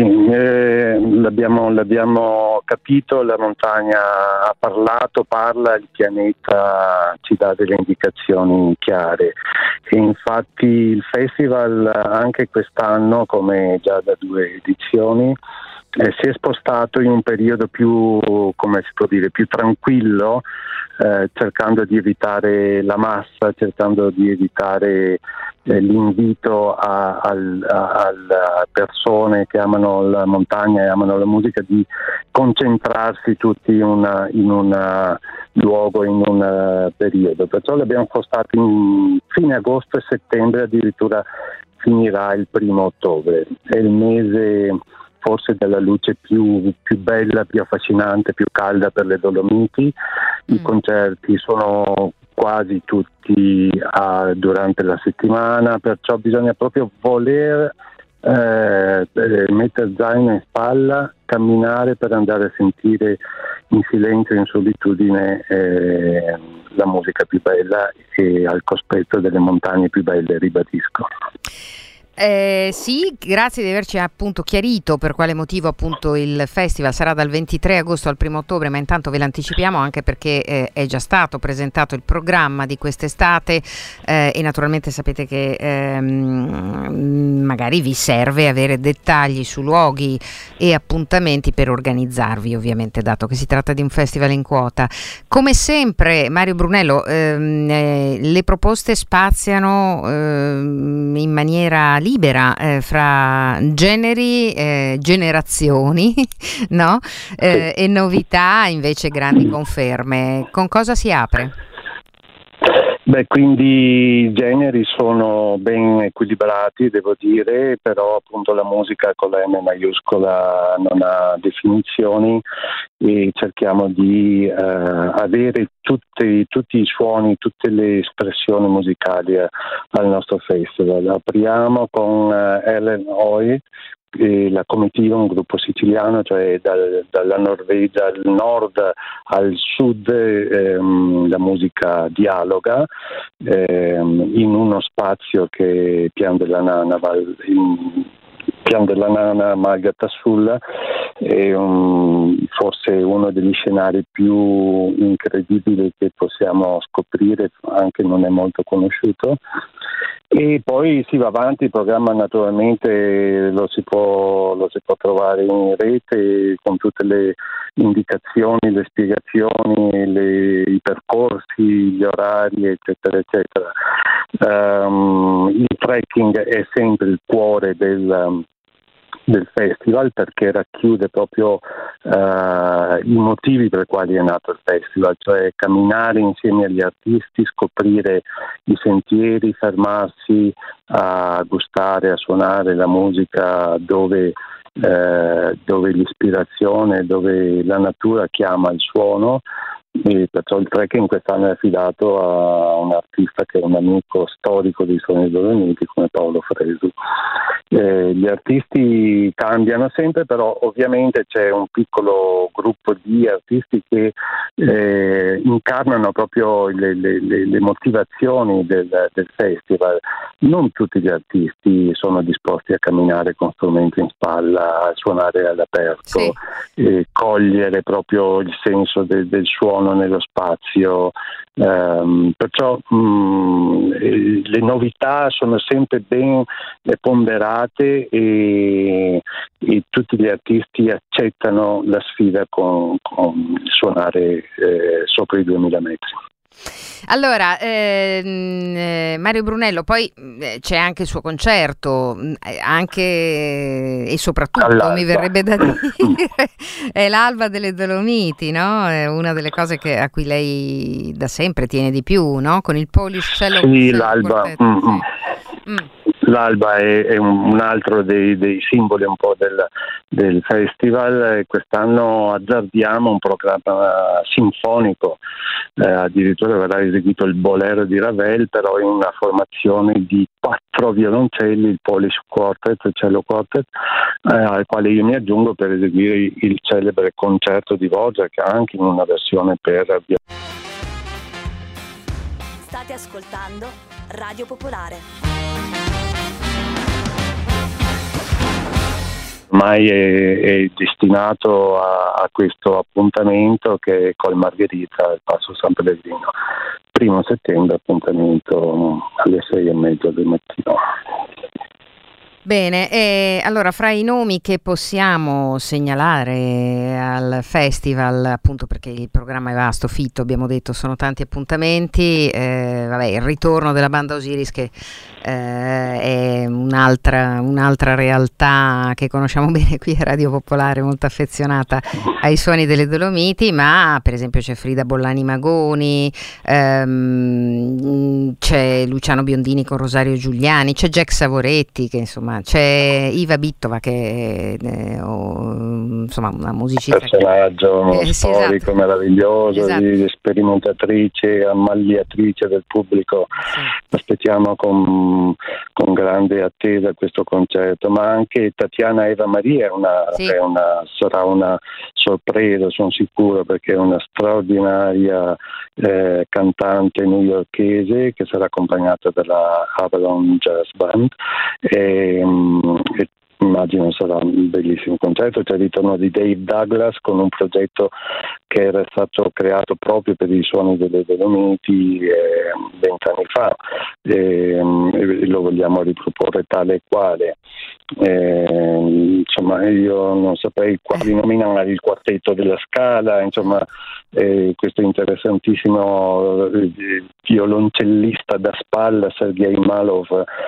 l'abbiamo capito, la montagna ha parla, il pianeta ci dà delle indicazioni chiare e infatti il festival anche quest'anno, come già da 2 edizioni, si è spostato in un periodo più, come si può dire, più tranquillo, cercando di evitare la massa, cercando di evitare l'invito a persone che amano la montagna e amano la musica di concentrarsi tutti in un luogo, in un periodo. Perciò l'abbiamo spostato in fine agosto e settembre, addirittura finirà il 1° ottobre. È il mese forse della luce più bella, più affascinante, più calda per le Dolomiti. I concerti sono quasi tutti durante la settimana, perciò bisogna proprio voler mettere zaino in spalla, camminare per andare a sentire in silenzio e in solitudine la musica più bella e al cospetto delle montagne più belle, ribadisco. Sì, grazie di averci appunto chiarito per quale motivo appunto il festival sarà dal 23 agosto al 1° ottobre, ma intanto ve l'anticipiamo anche perché è già stato presentato il programma di quest'estate e naturalmente sapete che magari vi serve avere dettagli su luoghi e appuntamenti per organizzarvi, ovviamente, dato che si tratta di un festival in quota. Come sempre, Mario Brunello, le proposte spaziano in maniera libera fra generi, generazioni, no? E novità, invece grandi conferme. Con cosa si apre? Quindi i generi sono ben equilibrati, devo dire, però appunto la musica con la M maiuscola non ha definizioni e cerchiamo di avere tutti i suoni, tutte le espressioni musicali al nostro festival. Apriamo con Ellen Oy, la comitiva, un gruppo siciliano, cioè dalla Norvegia al nord al sud la musica dialoga in uno spazio che Pian della Nana Malgatassulla è forse uno degli scenari più incredibili che possiamo scoprire, anche non è molto conosciuto. E poi si va avanti, il programma naturalmente lo si può trovare in rete con tutte le indicazioni, le spiegazioni, i percorsi, gli orari, eccetera, eccetera. Il trekking è sempre il cuore del festival perché racchiude proprio i motivi per i quali è nato il festival, cioè camminare insieme agli artisti, scoprire i sentieri, fermarsi a gustare, a suonare la musica dove l'ispirazione, dove la natura chiama il suono. E perciò il trekking quest'anno è affidato a un artista che è un amico storico dei Suoni Dolomiti come Paolo Fresu Gli artisti cambiano sempre, però ovviamente c'è un piccolo gruppo di artisti che incarnano proprio le motivazioni del festival. Non tutti gli artisti sono disposti a camminare con strumenti in spalla, a suonare all'aperto, cogliere proprio il senso del suono nello spazio. Perciò le novità sono sempre ben ponderate e tutti gli artisti accettano la sfida con suonare sopra i 2000 metri. Allora, Mario Brunello, poi c'è anche il suo concerto, anche e soprattutto all'alba. Mi verrebbe da dire, è l'Alba delle Dolomiti, no? È una delle cose a cui lei da sempre tiene di più, no? Con il Polish Cello. Sì, l'Alba. L'Alba è un altro dei simboli un po' del festival, e quest'anno azzardiamo un programma sinfonico, addirittura verrà eseguito il Bolero di Ravel, però in una formazione di 4 violoncelli, il Polish Quartet, il Cello Quartet, al quale io mi aggiungo per eseguire il celebre concerto di Dvořák, anche in una versione per violoncello. State ascoltando Radio Popolare. Ormai è destinato a questo appuntamento che è col Margherita al Passo San Pellegrino. 1 settembre, appuntamento alle 6:30 del mattino. Bene, allora fra i nomi che possiamo segnalare al festival, appunto perché il programma è vasto, fitto, abbiamo detto, sono tanti appuntamenti, il ritorno della banda Osiris, che è un'altra realtà che conosciamo bene qui a Radio Popolare, molto affezionata ai suoni delle Dolomiti, ma per esempio c'è Frida Bollani Magoni, c'è Luciano Biondini con Rosario Giuliani, c'è Jack Savoretti, che insomma c'è Iva Bittova, che è una musicista, personaggio storico, esatto, meraviglioso, esatto, di sperimentatrice, ammagliatrice del pubblico. Sì. Aspettiamo con grande attesa questo concerto, ma anche Tatiana Eva Maria sarà una sorpresa, sono sicuro, perché è una straordinaria cantante newyorkese che sarà accompagnata dalla Avalon Jazz Band, e immagino sarà un bellissimo concerto. C'è il ritorno di Dave Douglas con un progetto che era stato creato proprio per i suoni delle Dolomiti 20 anni fa, e lo vogliamo riproporre tale e quale. Insomma, io non saprei quali nominare, il quartetto della Scala, insomma, questo interessantissimo violoncellista da spalla Sergei Malov,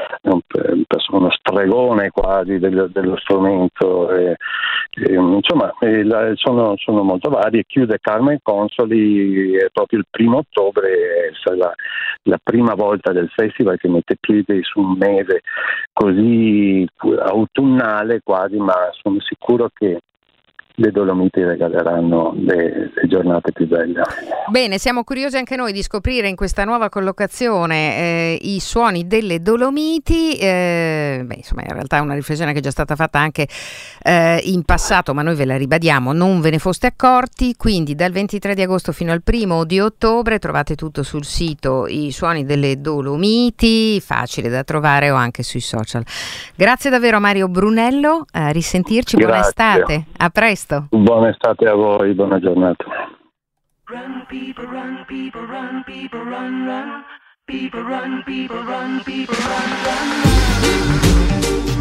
uno stregone quasi dello strumento, insomma, sono molto vari. E chiude Carmen Consoli proprio il 1 ottobre, sarà la prima volta del festival che mette piede su un mese così autunnale quasi, ma sono sicuro che le Dolomiti regaleranno le giornate più belle. Bene, siamo curiosi anche noi di scoprire in questa nuova collocazione i suoni delle Dolomiti. Insomma, in realtà è una riflessione che è già stata fatta anche in passato, ma noi ve la ribadiamo, non ve ne foste accorti. Quindi dal 23 di agosto fino al 1 di ottobre trovate tutto sul sito I Suoni delle Dolomiti, facile da trovare, o anche sui social. Grazie davvero Mario Brunello, a risentirci. Buona estate, a presto. Buona estate a voi, buona giornata. Run, people, run, people, run, people, run, run. People, run, people, run, people, run, run.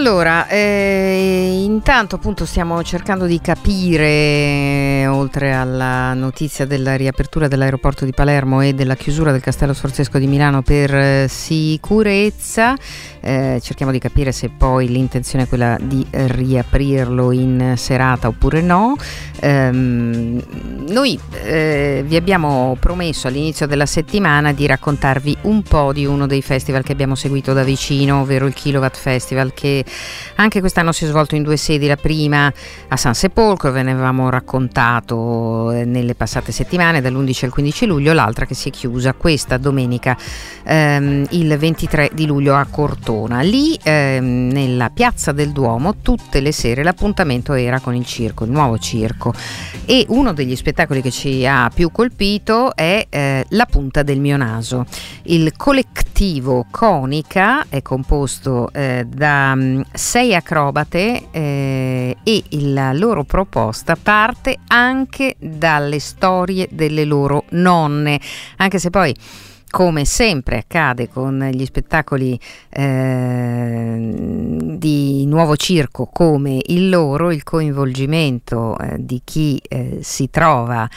Allora, intanto appunto stiamo cercando di capire, oltre alla notizia della riapertura dell'aeroporto di Palermo e della chiusura del Castello Sforzesco di Milano per sicurezza, cerchiamo di capire se poi l'intenzione è quella di riaprirlo in serata oppure no. Noi vi abbiamo promesso all'inizio della settimana di raccontarvi un po' di uno dei festival che abbiamo seguito da vicino, ovvero il Kilowatt Festival, che anche quest'anno si è svolto in 2 sedi, la prima a San Sepolcro, ve ne avevamo raccontato nelle passate settimane, dall'11 al 15 luglio, l'altra che si è chiusa questa domenica il 23 di luglio a Cortona. Lì nella Piazza del Duomo tutte le sere l'appuntamento era con il circo, il nuovo circo, e uno degli spettacoli che ci ha più colpito è La punta del mio naso. Il collettivo Conica è composto da 6 acrobate e la loro proposta parte anche dalle storie delle loro nonne, anche se poi, come sempre accade con gli spettacoli di nuovo circo come il loro, il coinvolgimento di chi si trova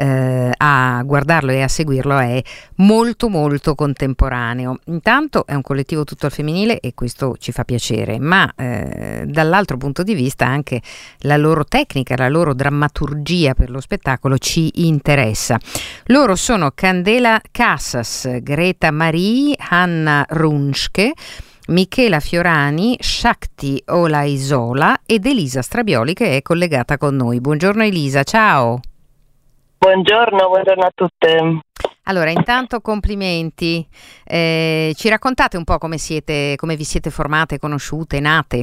a guardarlo e a seguirlo è molto molto contemporaneo. Intanto è un collettivo tutto al femminile e questo ci fa piacere, ma dall'altro punto di vista anche la loro tecnica, la loro drammaturgia per lo spettacolo ci interessa. Loro sono Candela Casas, Greta Marie, Anna Runschke, Michela Fiorani, Shakti Olaisola ed Elisa Strabioli, che è collegata con noi. Buongiorno Elisa, ciao. Buongiorno a tutte. Allora, intanto complimenti. Ci raccontate un po' come vi siete formate, conosciute, nate?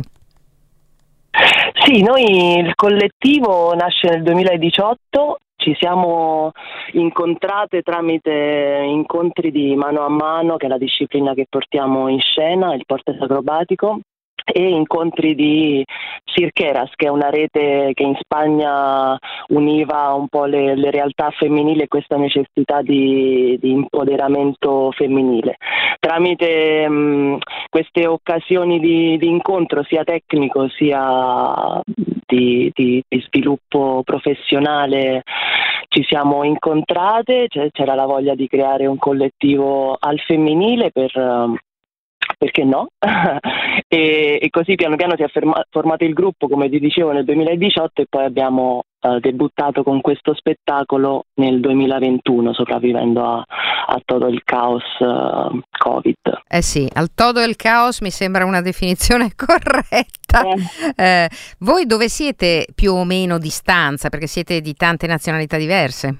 Sì, noi il collettivo nasce nel 2018. Ci siamo incontrate tramite incontri di mano a mano, che è la disciplina che portiamo in scena, il portes acrobatico, e incontri di Cirqueras, che è una rete che in Spagna univa un po' le realtà femminili e questa necessità di empoderamento femminile. Tramite queste occasioni di incontro, sia tecnico sia di sviluppo professionale, ci siamo incontrate, c'era la voglia di creare un collettivo al femminile perché no? e così piano piano si è formato il gruppo, come vi dicevo, nel 2018 e poi abbiamo debuttato con questo spettacolo nel 2021, sopravvivendo a todo il caos Covid. Sì, al todo il caos mi sembra una definizione corretta. Voi dove siete più o meno di stanza? Perché siete di tante nazionalità diverse.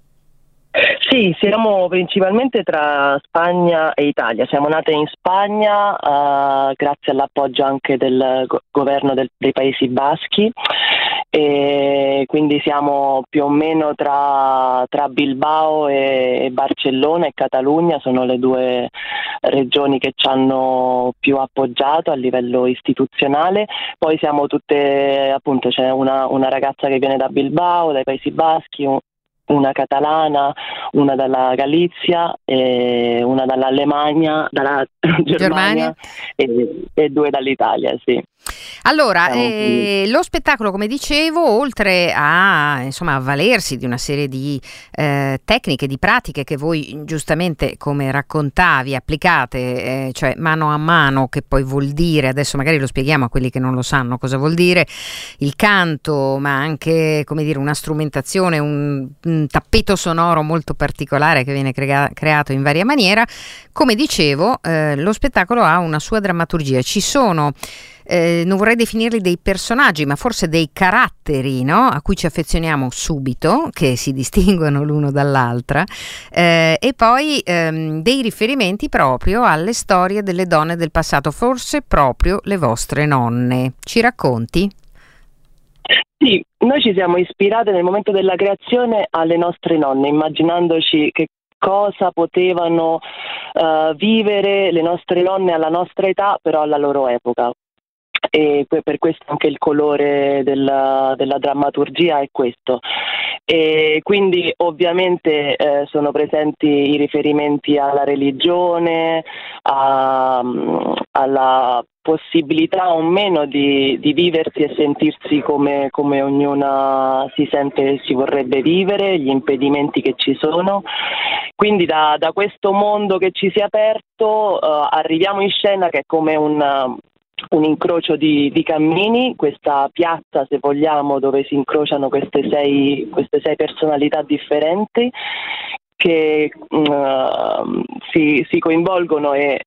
Sì, siamo principalmente tra Spagna e Italia. Siamo nate in Spagna grazie all'appoggio anche del governo dei Paesi Baschi, e quindi siamo più o meno tra Bilbao e Barcellona e Catalogna, sono le 2 regioni che ci hanno più appoggiato a livello istituzionale. Poi siamo tutte, appunto, c'è una ragazza che viene da Bilbao, dai Paesi Baschi, una catalana, una dalla Galizia, e una dall'Alemagna, dalla Germania. E 2 dall'Italia, sì. Allora, lo spettacolo, come dicevo, oltre a avvalersi di una serie di tecniche, di pratiche che voi giustamente, come raccontavi, applicate, cioè mano a mano, che poi vuol dire, adesso magari lo spieghiamo a quelli che non lo sanno cosa vuol dire, il canto, ma anche, come dire, una strumentazione, un tappeto sonoro molto particolare che viene creato in varia maniera. Come dicevo, lo spettacolo ha una sua drammaturgia, ci sono non vorrei definirli dei personaggi, ma forse dei caratteri, no? A cui ci affezioniamo subito, che si distinguono l'uno dall'altra, e poi dei riferimenti proprio alle storie delle donne del passato, forse proprio le vostre nonne. Ci racconti? Sì, noi ci siamo ispirate nel momento della creazione alle nostre nonne, immaginandoci che cosa potevano vivere le nostre nonne alla nostra età, però alla loro epoca. E per questo anche il colore della drammaturgia è questo. E quindi ovviamente sono presenti i riferimenti alla religione, alla possibilità o meno di viversi e sentirsi come ognuna si sente e si vorrebbe vivere, gli impedimenti che ci sono. Quindi da questo mondo che ci si è aperto arriviamo in scena che è come un incrocio di cammini, questa piazza, se vogliamo, dove si incrociano queste sei personalità differenti che si coinvolgono e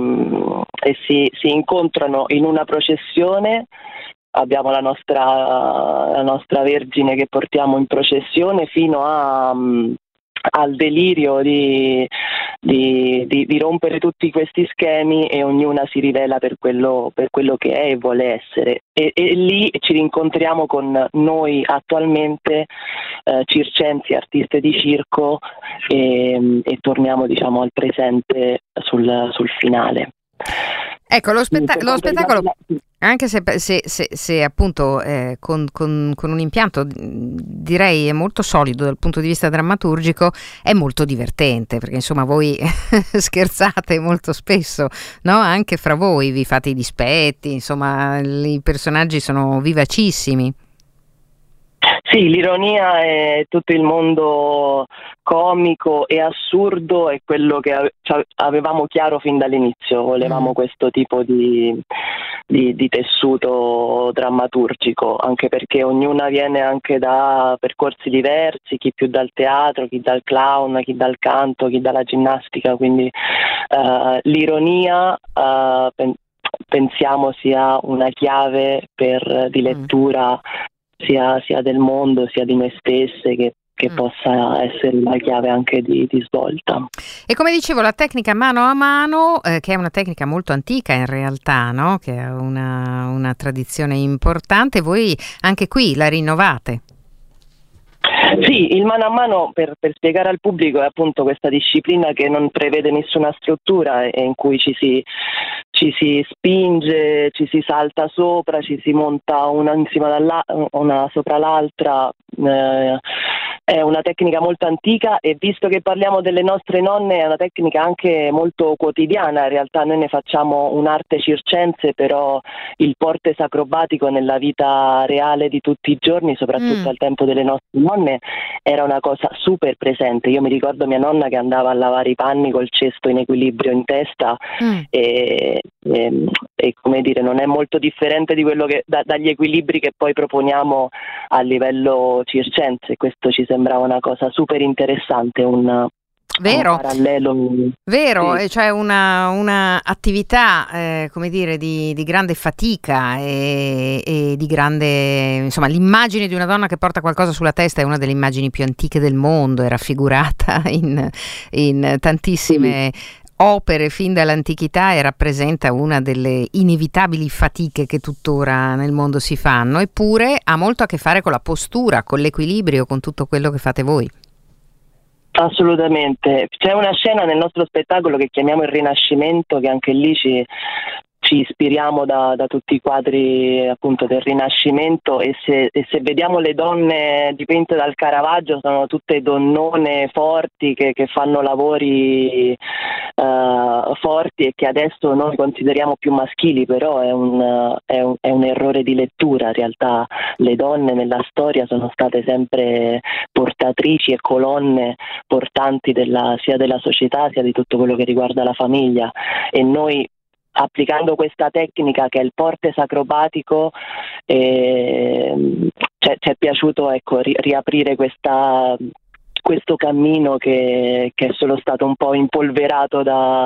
si incontrano in una processione. Abbiamo la nostra Vergine che portiamo in processione fino al delirio di rompere tutti questi schemi, e ognuna si rivela per quello che è e vuole essere, e lì ci rincontriamo con noi attualmente circensi, artiste di circo, e torniamo, diciamo, al presente sul finale. Ecco, lo spettacolo, anche se appunto con un impianto direi molto solido dal punto di vista drammaturgico, è molto divertente, perché insomma voi scherzate molto spesso, no? Anche fra voi vi fate i dispetti, insomma i personaggi sono vivacissimi. Sì, l'ironia è tutto il mondo comico e assurdo, è quello che avevamo chiaro fin dall'inizio. Volevamo questo tipo di tessuto drammaturgico, anche perché ognuna viene anche da percorsi diversi, chi più dal teatro, chi dal clown, chi dal canto, chi dalla ginnastica, quindi l'ironia pensiamo sia una chiave di lettura sia del mondo, sia di noi stesse, che possa essere una chiave anche di svolta. E come dicevo, la tecnica mano a mano, che è una tecnica molto antica in realtà, no? Che ha una tradizione importante, voi anche qui la rinnovate. Sì, il mano a mano, per spiegare al pubblico, è appunto questa disciplina che non prevede nessuna struttura e in cui ci si spinge, ci si salta sopra, ci si monta una sopra l'altra. È una tecnica molto antica, e visto che parliamo delle nostre nonne, è una tecnica anche molto quotidiana. In realtà noi ne facciamo un'arte circense, però il portes acrobatico nella vita reale di tutti i giorni, soprattutto al tempo delle nostre nonne, era una cosa super presente. Io mi ricordo mia nonna che andava a lavare i panni col cesto in equilibrio in testa, e come dire, non è molto differente di quello che dagli equilibri che poi proponiamo a livello circense. Questo ci sembrava una cosa super interessante, un parallelo. Vero, sì. Cioè una attività come dire di grande fatica e di grande, insomma, l'immagine di una donna che porta qualcosa sulla testa è una delle immagini più antiche del mondo, è raffigurata in tantissime opere fin dall'antichità e rappresenta una delle inevitabili fatiche che tuttora nel mondo si fanno, eppure ha molto a che fare con la postura, con l'equilibrio, con tutto quello che fate voi. Assolutamente. C'è una scena nel nostro spettacolo che chiamiamo il Rinascimento, che anche lì ci ispiriamo da tutti i quadri appunto del Rinascimento, e se vediamo le donne dipinte dal Caravaggio, sono tutte donnone forti che fanno lavori forti e che adesso noi consideriamo più maschili, però è un errore di lettura. In realtà le donne nella storia sono state sempre portatrici e colonne portanti sia della società sia di tutto quello che riguarda la famiglia, e noi, applicando questa tecnica che è il portes acrobatico, ci è piaciuto, ecco, riaprire questo cammino che è solo stato un po' impolverato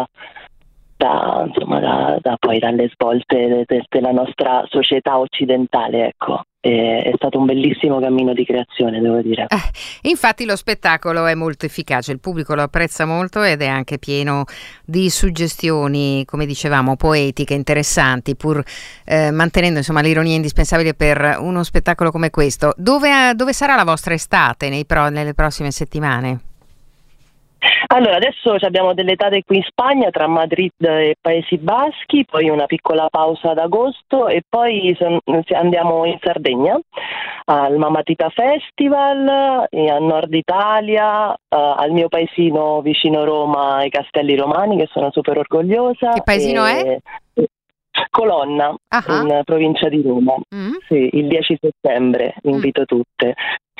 poi dalle svolte della nostra società occidentale, ecco. È stato un bellissimo cammino di creazione, devo dire. Infatti lo spettacolo è molto efficace, il pubblico lo apprezza molto ed è anche pieno di suggestioni, come dicevamo, poetiche, interessanti, pur mantenendo, insomma, l'ironia indispensabile per uno spettacolo come questo. Dove sarà la vostra estate nelle prossime settimane? Allora, adesso abbiamo delle date qui in Spagna, tra Madrid e Paesi Baschi, poi una piccola pausa ad agosto, e poi andiamo in Sardegna al Mamatita Festival, a Nord Italia, al mio paesino vicino Roma, ai Castelli Romani, che sono super orgogliosa. Che paesino è? Colonna, in provincia di Roma. Sì, il 10 settembre, invito tutte.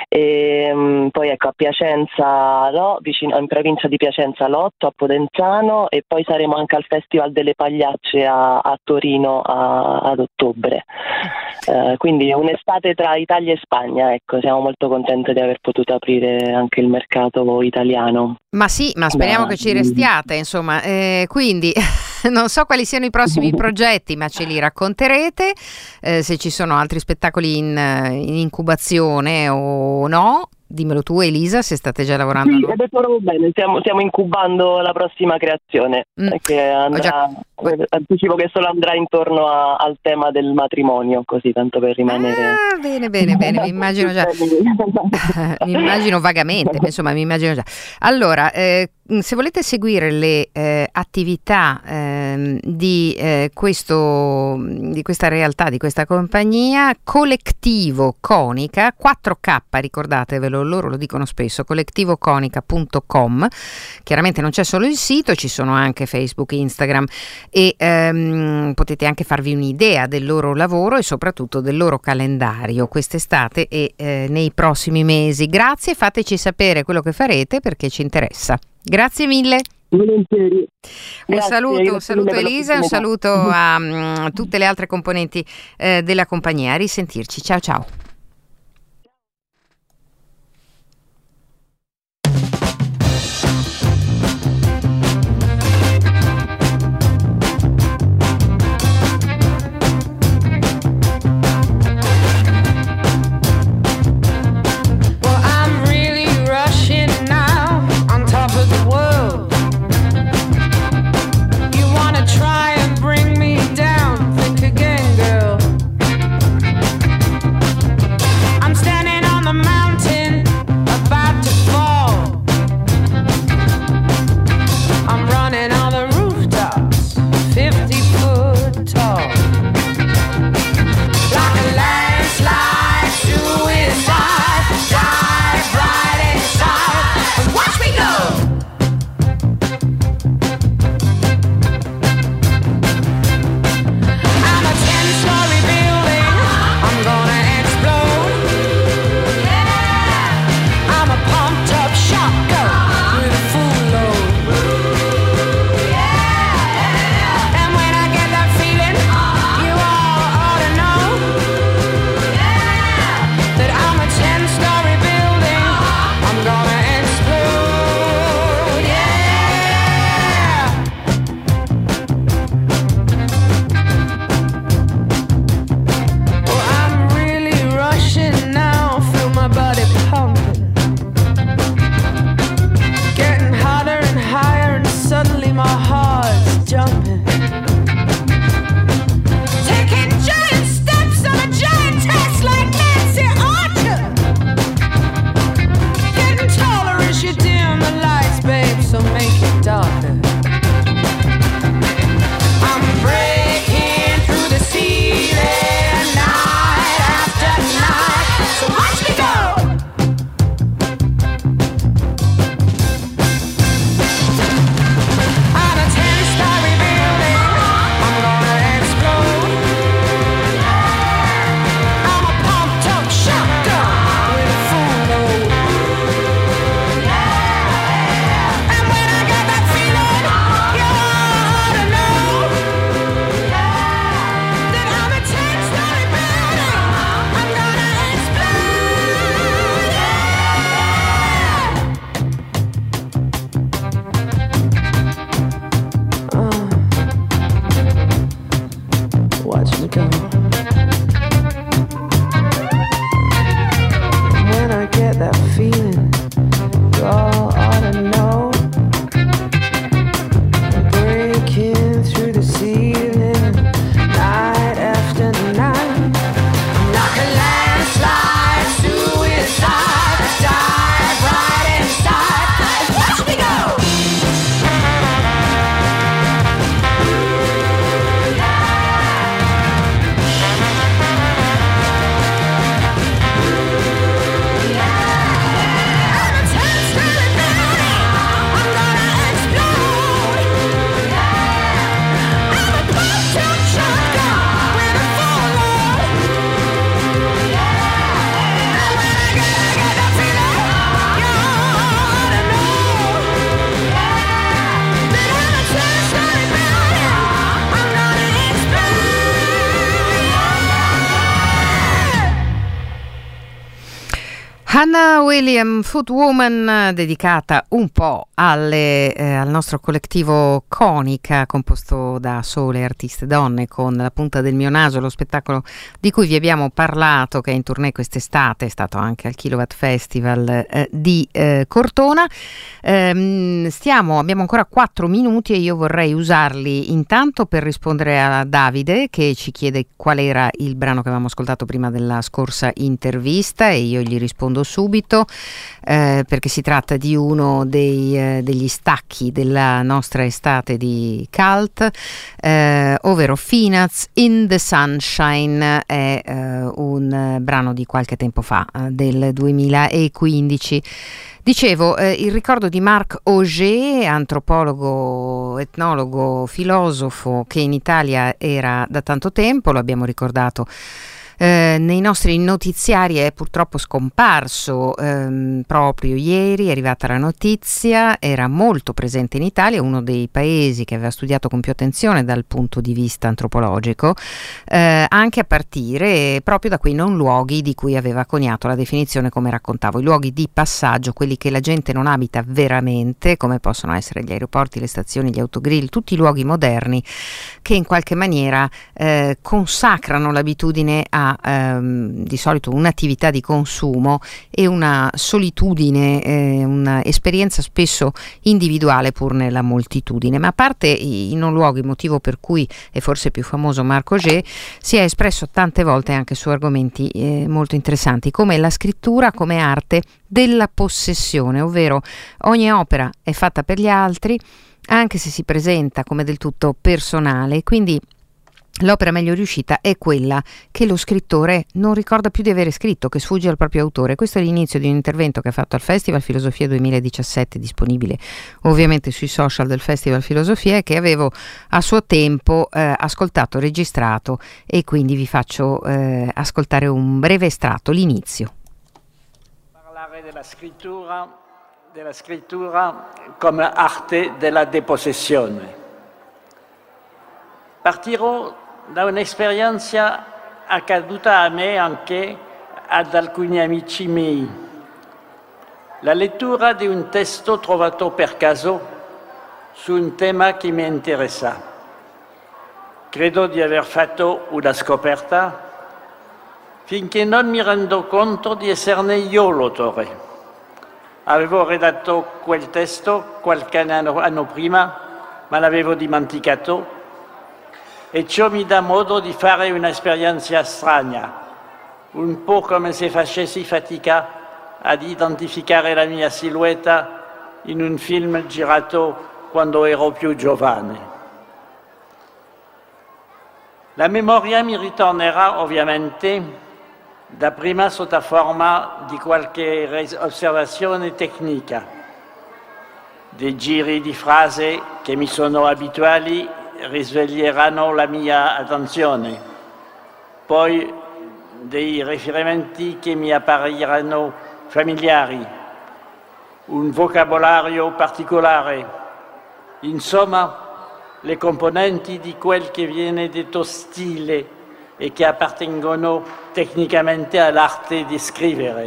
E poi ecco a Piacenza, vicino in provincia di Piacenza l'8, a Podenzano, e poi saremo anche al Festival delle Pagliacce a Torino ad ottobre. Quindi un'estate tra Italia e Spagna, ecco, siamo molto contenti di aver potuto aprire anche il mercato italiano. Ma sì, ma speriamo che ci restiate, insomma, quindi non so quali siano i prossimi progetti, ma ce li racconterete, se ci sono altri spettacoli in incubazione o no. Dimmelo tu, Elisa, se state già lavorando. Sì, detto bene, stiamo incubando la prossima creazione, che andrà, anticipo che solo andrà intorno al tema del matrimonio, così tanto per rimanere. Bene, mi immagino già. Mi immagino vagamente, insomma, mi immagino già. Allora, se volete seguire le attività di questa realtà, di questa compagnia, Collettivo Conica, 4K, ricordatevelo, loro lo dicono spesso, collettivoconica.com. Chiaramente non c'è solo il sito, ci sono anche Facebook, Instagram, e potete anche farvi un'idea del loro lavoro e soprattutto del loro calendario quest'estate e nei prossimi mesi. Grazie, fateci sapere quello che farete perché ci interessa. Grazie mille. Volentieri. Un saluto Elisa, un saluto a tutte le altre componenti della compagnia. A risentirci. Ciao ciao. Try and bring me down. Think again, girl. Hannah Williams, Footwoman, dedicata un po' al nostro collettivo Conica, composto da sole artiste donne, con La punta del mio naso, lo spettacolo di cui vi abbiamo parlato, che è in tournée quest'estate, è stato anche al Kilowatt Festival di Cortona. Abbiamo ancora 4 minuti e io vorrei usarli intanto per rispondere a Davide, che ci chiede qual era il brano che avevamo ascoltato prima della scorsa intervista, e io gli rispondo subito, perché si tratta di uno degli stacchi della nostra estate di Cult, ovvero Peanuts in the Sunshine. È un brano di qualche tempo fa, del 2015. Dicevo, il ricordo di Marc Augé, antropologo, etnologo, filosofo, che in Italia era da tanto tempo, lo abbiamo ricordato nei nostri notiziari, è purtroppo scomparso proprio ieri. È arrivata la notizia, era molto presente in Italia, uno dei paesi che aveva studiato con più attenzione dal punto di vista antropologico, anche a partire proprio da quei non luoghi di cui aveva coniato la definizione, come raccontavo, i luoghi di passaggio, quelli che la gente non abita veramente, come possono essere gli aeroporti, le stazioni, gli autogrill, tutti i luoghi moderni che in qualche maniera consacrano l'abitudine a di solito un'attività di consumo e una solitudine, un'esperienza spesso individuale pur nella moltitudine. Ma a parte i non luoghi, motivo per cui è forse più famoso Marc Augé, si è espresso tante volte anche su argomenti molto interessanti, come la scrittura come arte della possessione, ovvero ogni opera è fatta per gli altri, anche se si presenta come del tutto personale, quindi l'opera meglio riuscita è quella che lo scrittore non ricorda più di avere scritto, che sfugge al proprio autore. Questo è l'inizio di un intervento che ha fatto al Festival Filosofia 2017, disponibile ovviamente sui social del Festival Filosofia, e che avevo a suo tempo ascoltato, registrato, e quindi vi faccio ascoltare un breve estratto, l'inizio. Parlare della scrittura come arte della depossessione. Partirò da un'esperienza accaduta a me anche ad alcuni amici miei. La lettura di un testo trovato per caso su un tema che mi interessa. Credo di aver fatto una scoperta finché non mi rendo conto di esserne io l'autore. Avevo redatto quel testo qualche anno prima, ma l'avevo dimenticato, e ciò mi dà modo di fare un'esperienza strana, un po' come se facessi fatica ad identificare la mia silhouetta in un film girato quando ero più giovane. La memoria mi ritornerà ovviamente dapprima sotto forma di qualche osservazione tecnica, dei giri di frase che mi sono abituali risveglieranno la mia attenzione, poi dei riferimenti che mi appariranno familiari, un vocabolario particolare, insomma le componenti di quel che viene detto stile e che appartengono tecnicamente all'arte di scrivere.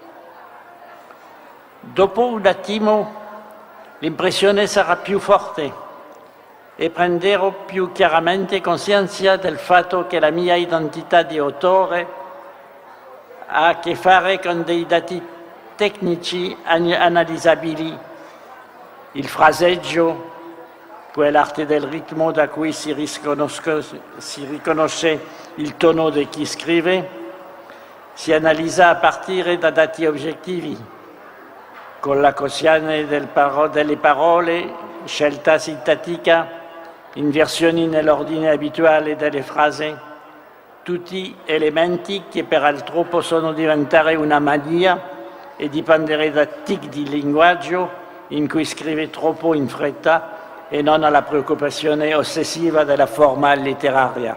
Dopo un attimo l'impressione sarà più forte e prenderò più chiaramente coscienza del fatto che la mia identità di autore ha a che fare con dei dati tecnici analizzabili, il fraseggio, quell'arte del ritmo da cui si riconosce il tono di chi scrive, si analizza a partire da dati oggettivi, con la quozione delle parole, scelta sintattica, inversioni nell'ordine abituale delle frasi, tutti elementi che peraltro possono diventare una mania e dipendere da tic di linguaggio in cui scrive troppo in fretta e non alla preoccupazione ossessiva della forma letteraria.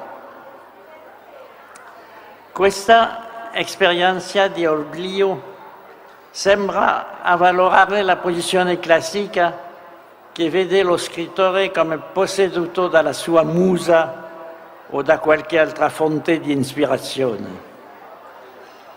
Questa esperienza di oblio sembra avvalorare la posizione classica che vede lo scrittore come posseduto dalla sua musa o da qualche altra fonte di ispirazione.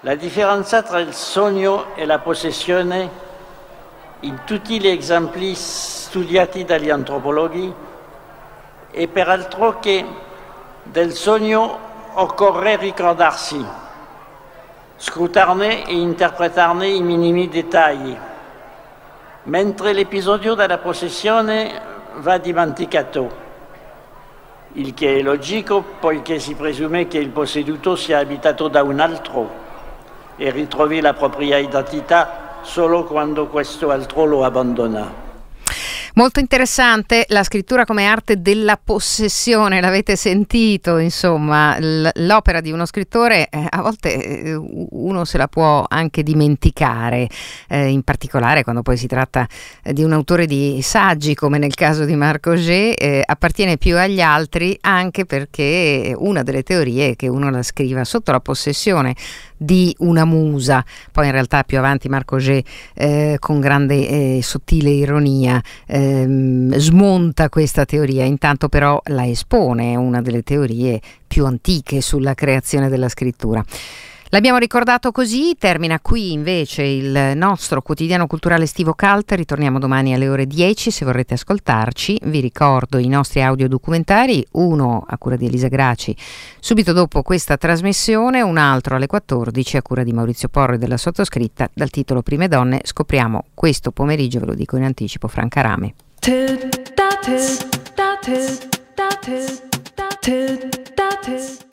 La differenza tra il sogno e la possessione in tutti gli esempi studiati dagli antropologhi è peraltro che del sogno occorre ricordarsi, scrutarne e interpretarne i minimi dettagli, mentre l'episodio della possessione va dimenticato, il che è logico poiché si presume che il posseduto sia abitato da un altro e ritrovi la propria identità solo quando questo altro lo abbandona. Molto interessante la scrittura come arte della possessione, l'avete sentito, insomma, l'opera di uno scrittore a volte uno se la può anche dimenticare, in particolare quando poi si tratta di un autore di saggi come nel caso di Marc Augé, appartiene più agli altri anche perché una delle teorie è che uno la scriva sotto la possessione di una musa. Poi in realtà più avanti Marc Augé con grande sottile ironia smonta questa teoria, intanto però la espone, è una delle teorie più antiche sulla creazione della scrittura. L'abbiamo ricordato così, termina qui invece il nostro quotidiano culturale estivo Cult. Ritorniamo domani alle ore 10 se vorrete ascoltarci. Vi ricordo i nostri audiodocumentari, uno a cura di Elisa Graci subito dopo questa trasmissione, un altro alle 14 a cura di Maurizio Porro e della sottoscritta dal titolo Prime donne. Scopriamo questo pomeriggio, ve lo dico in anticipo, Franca Rame.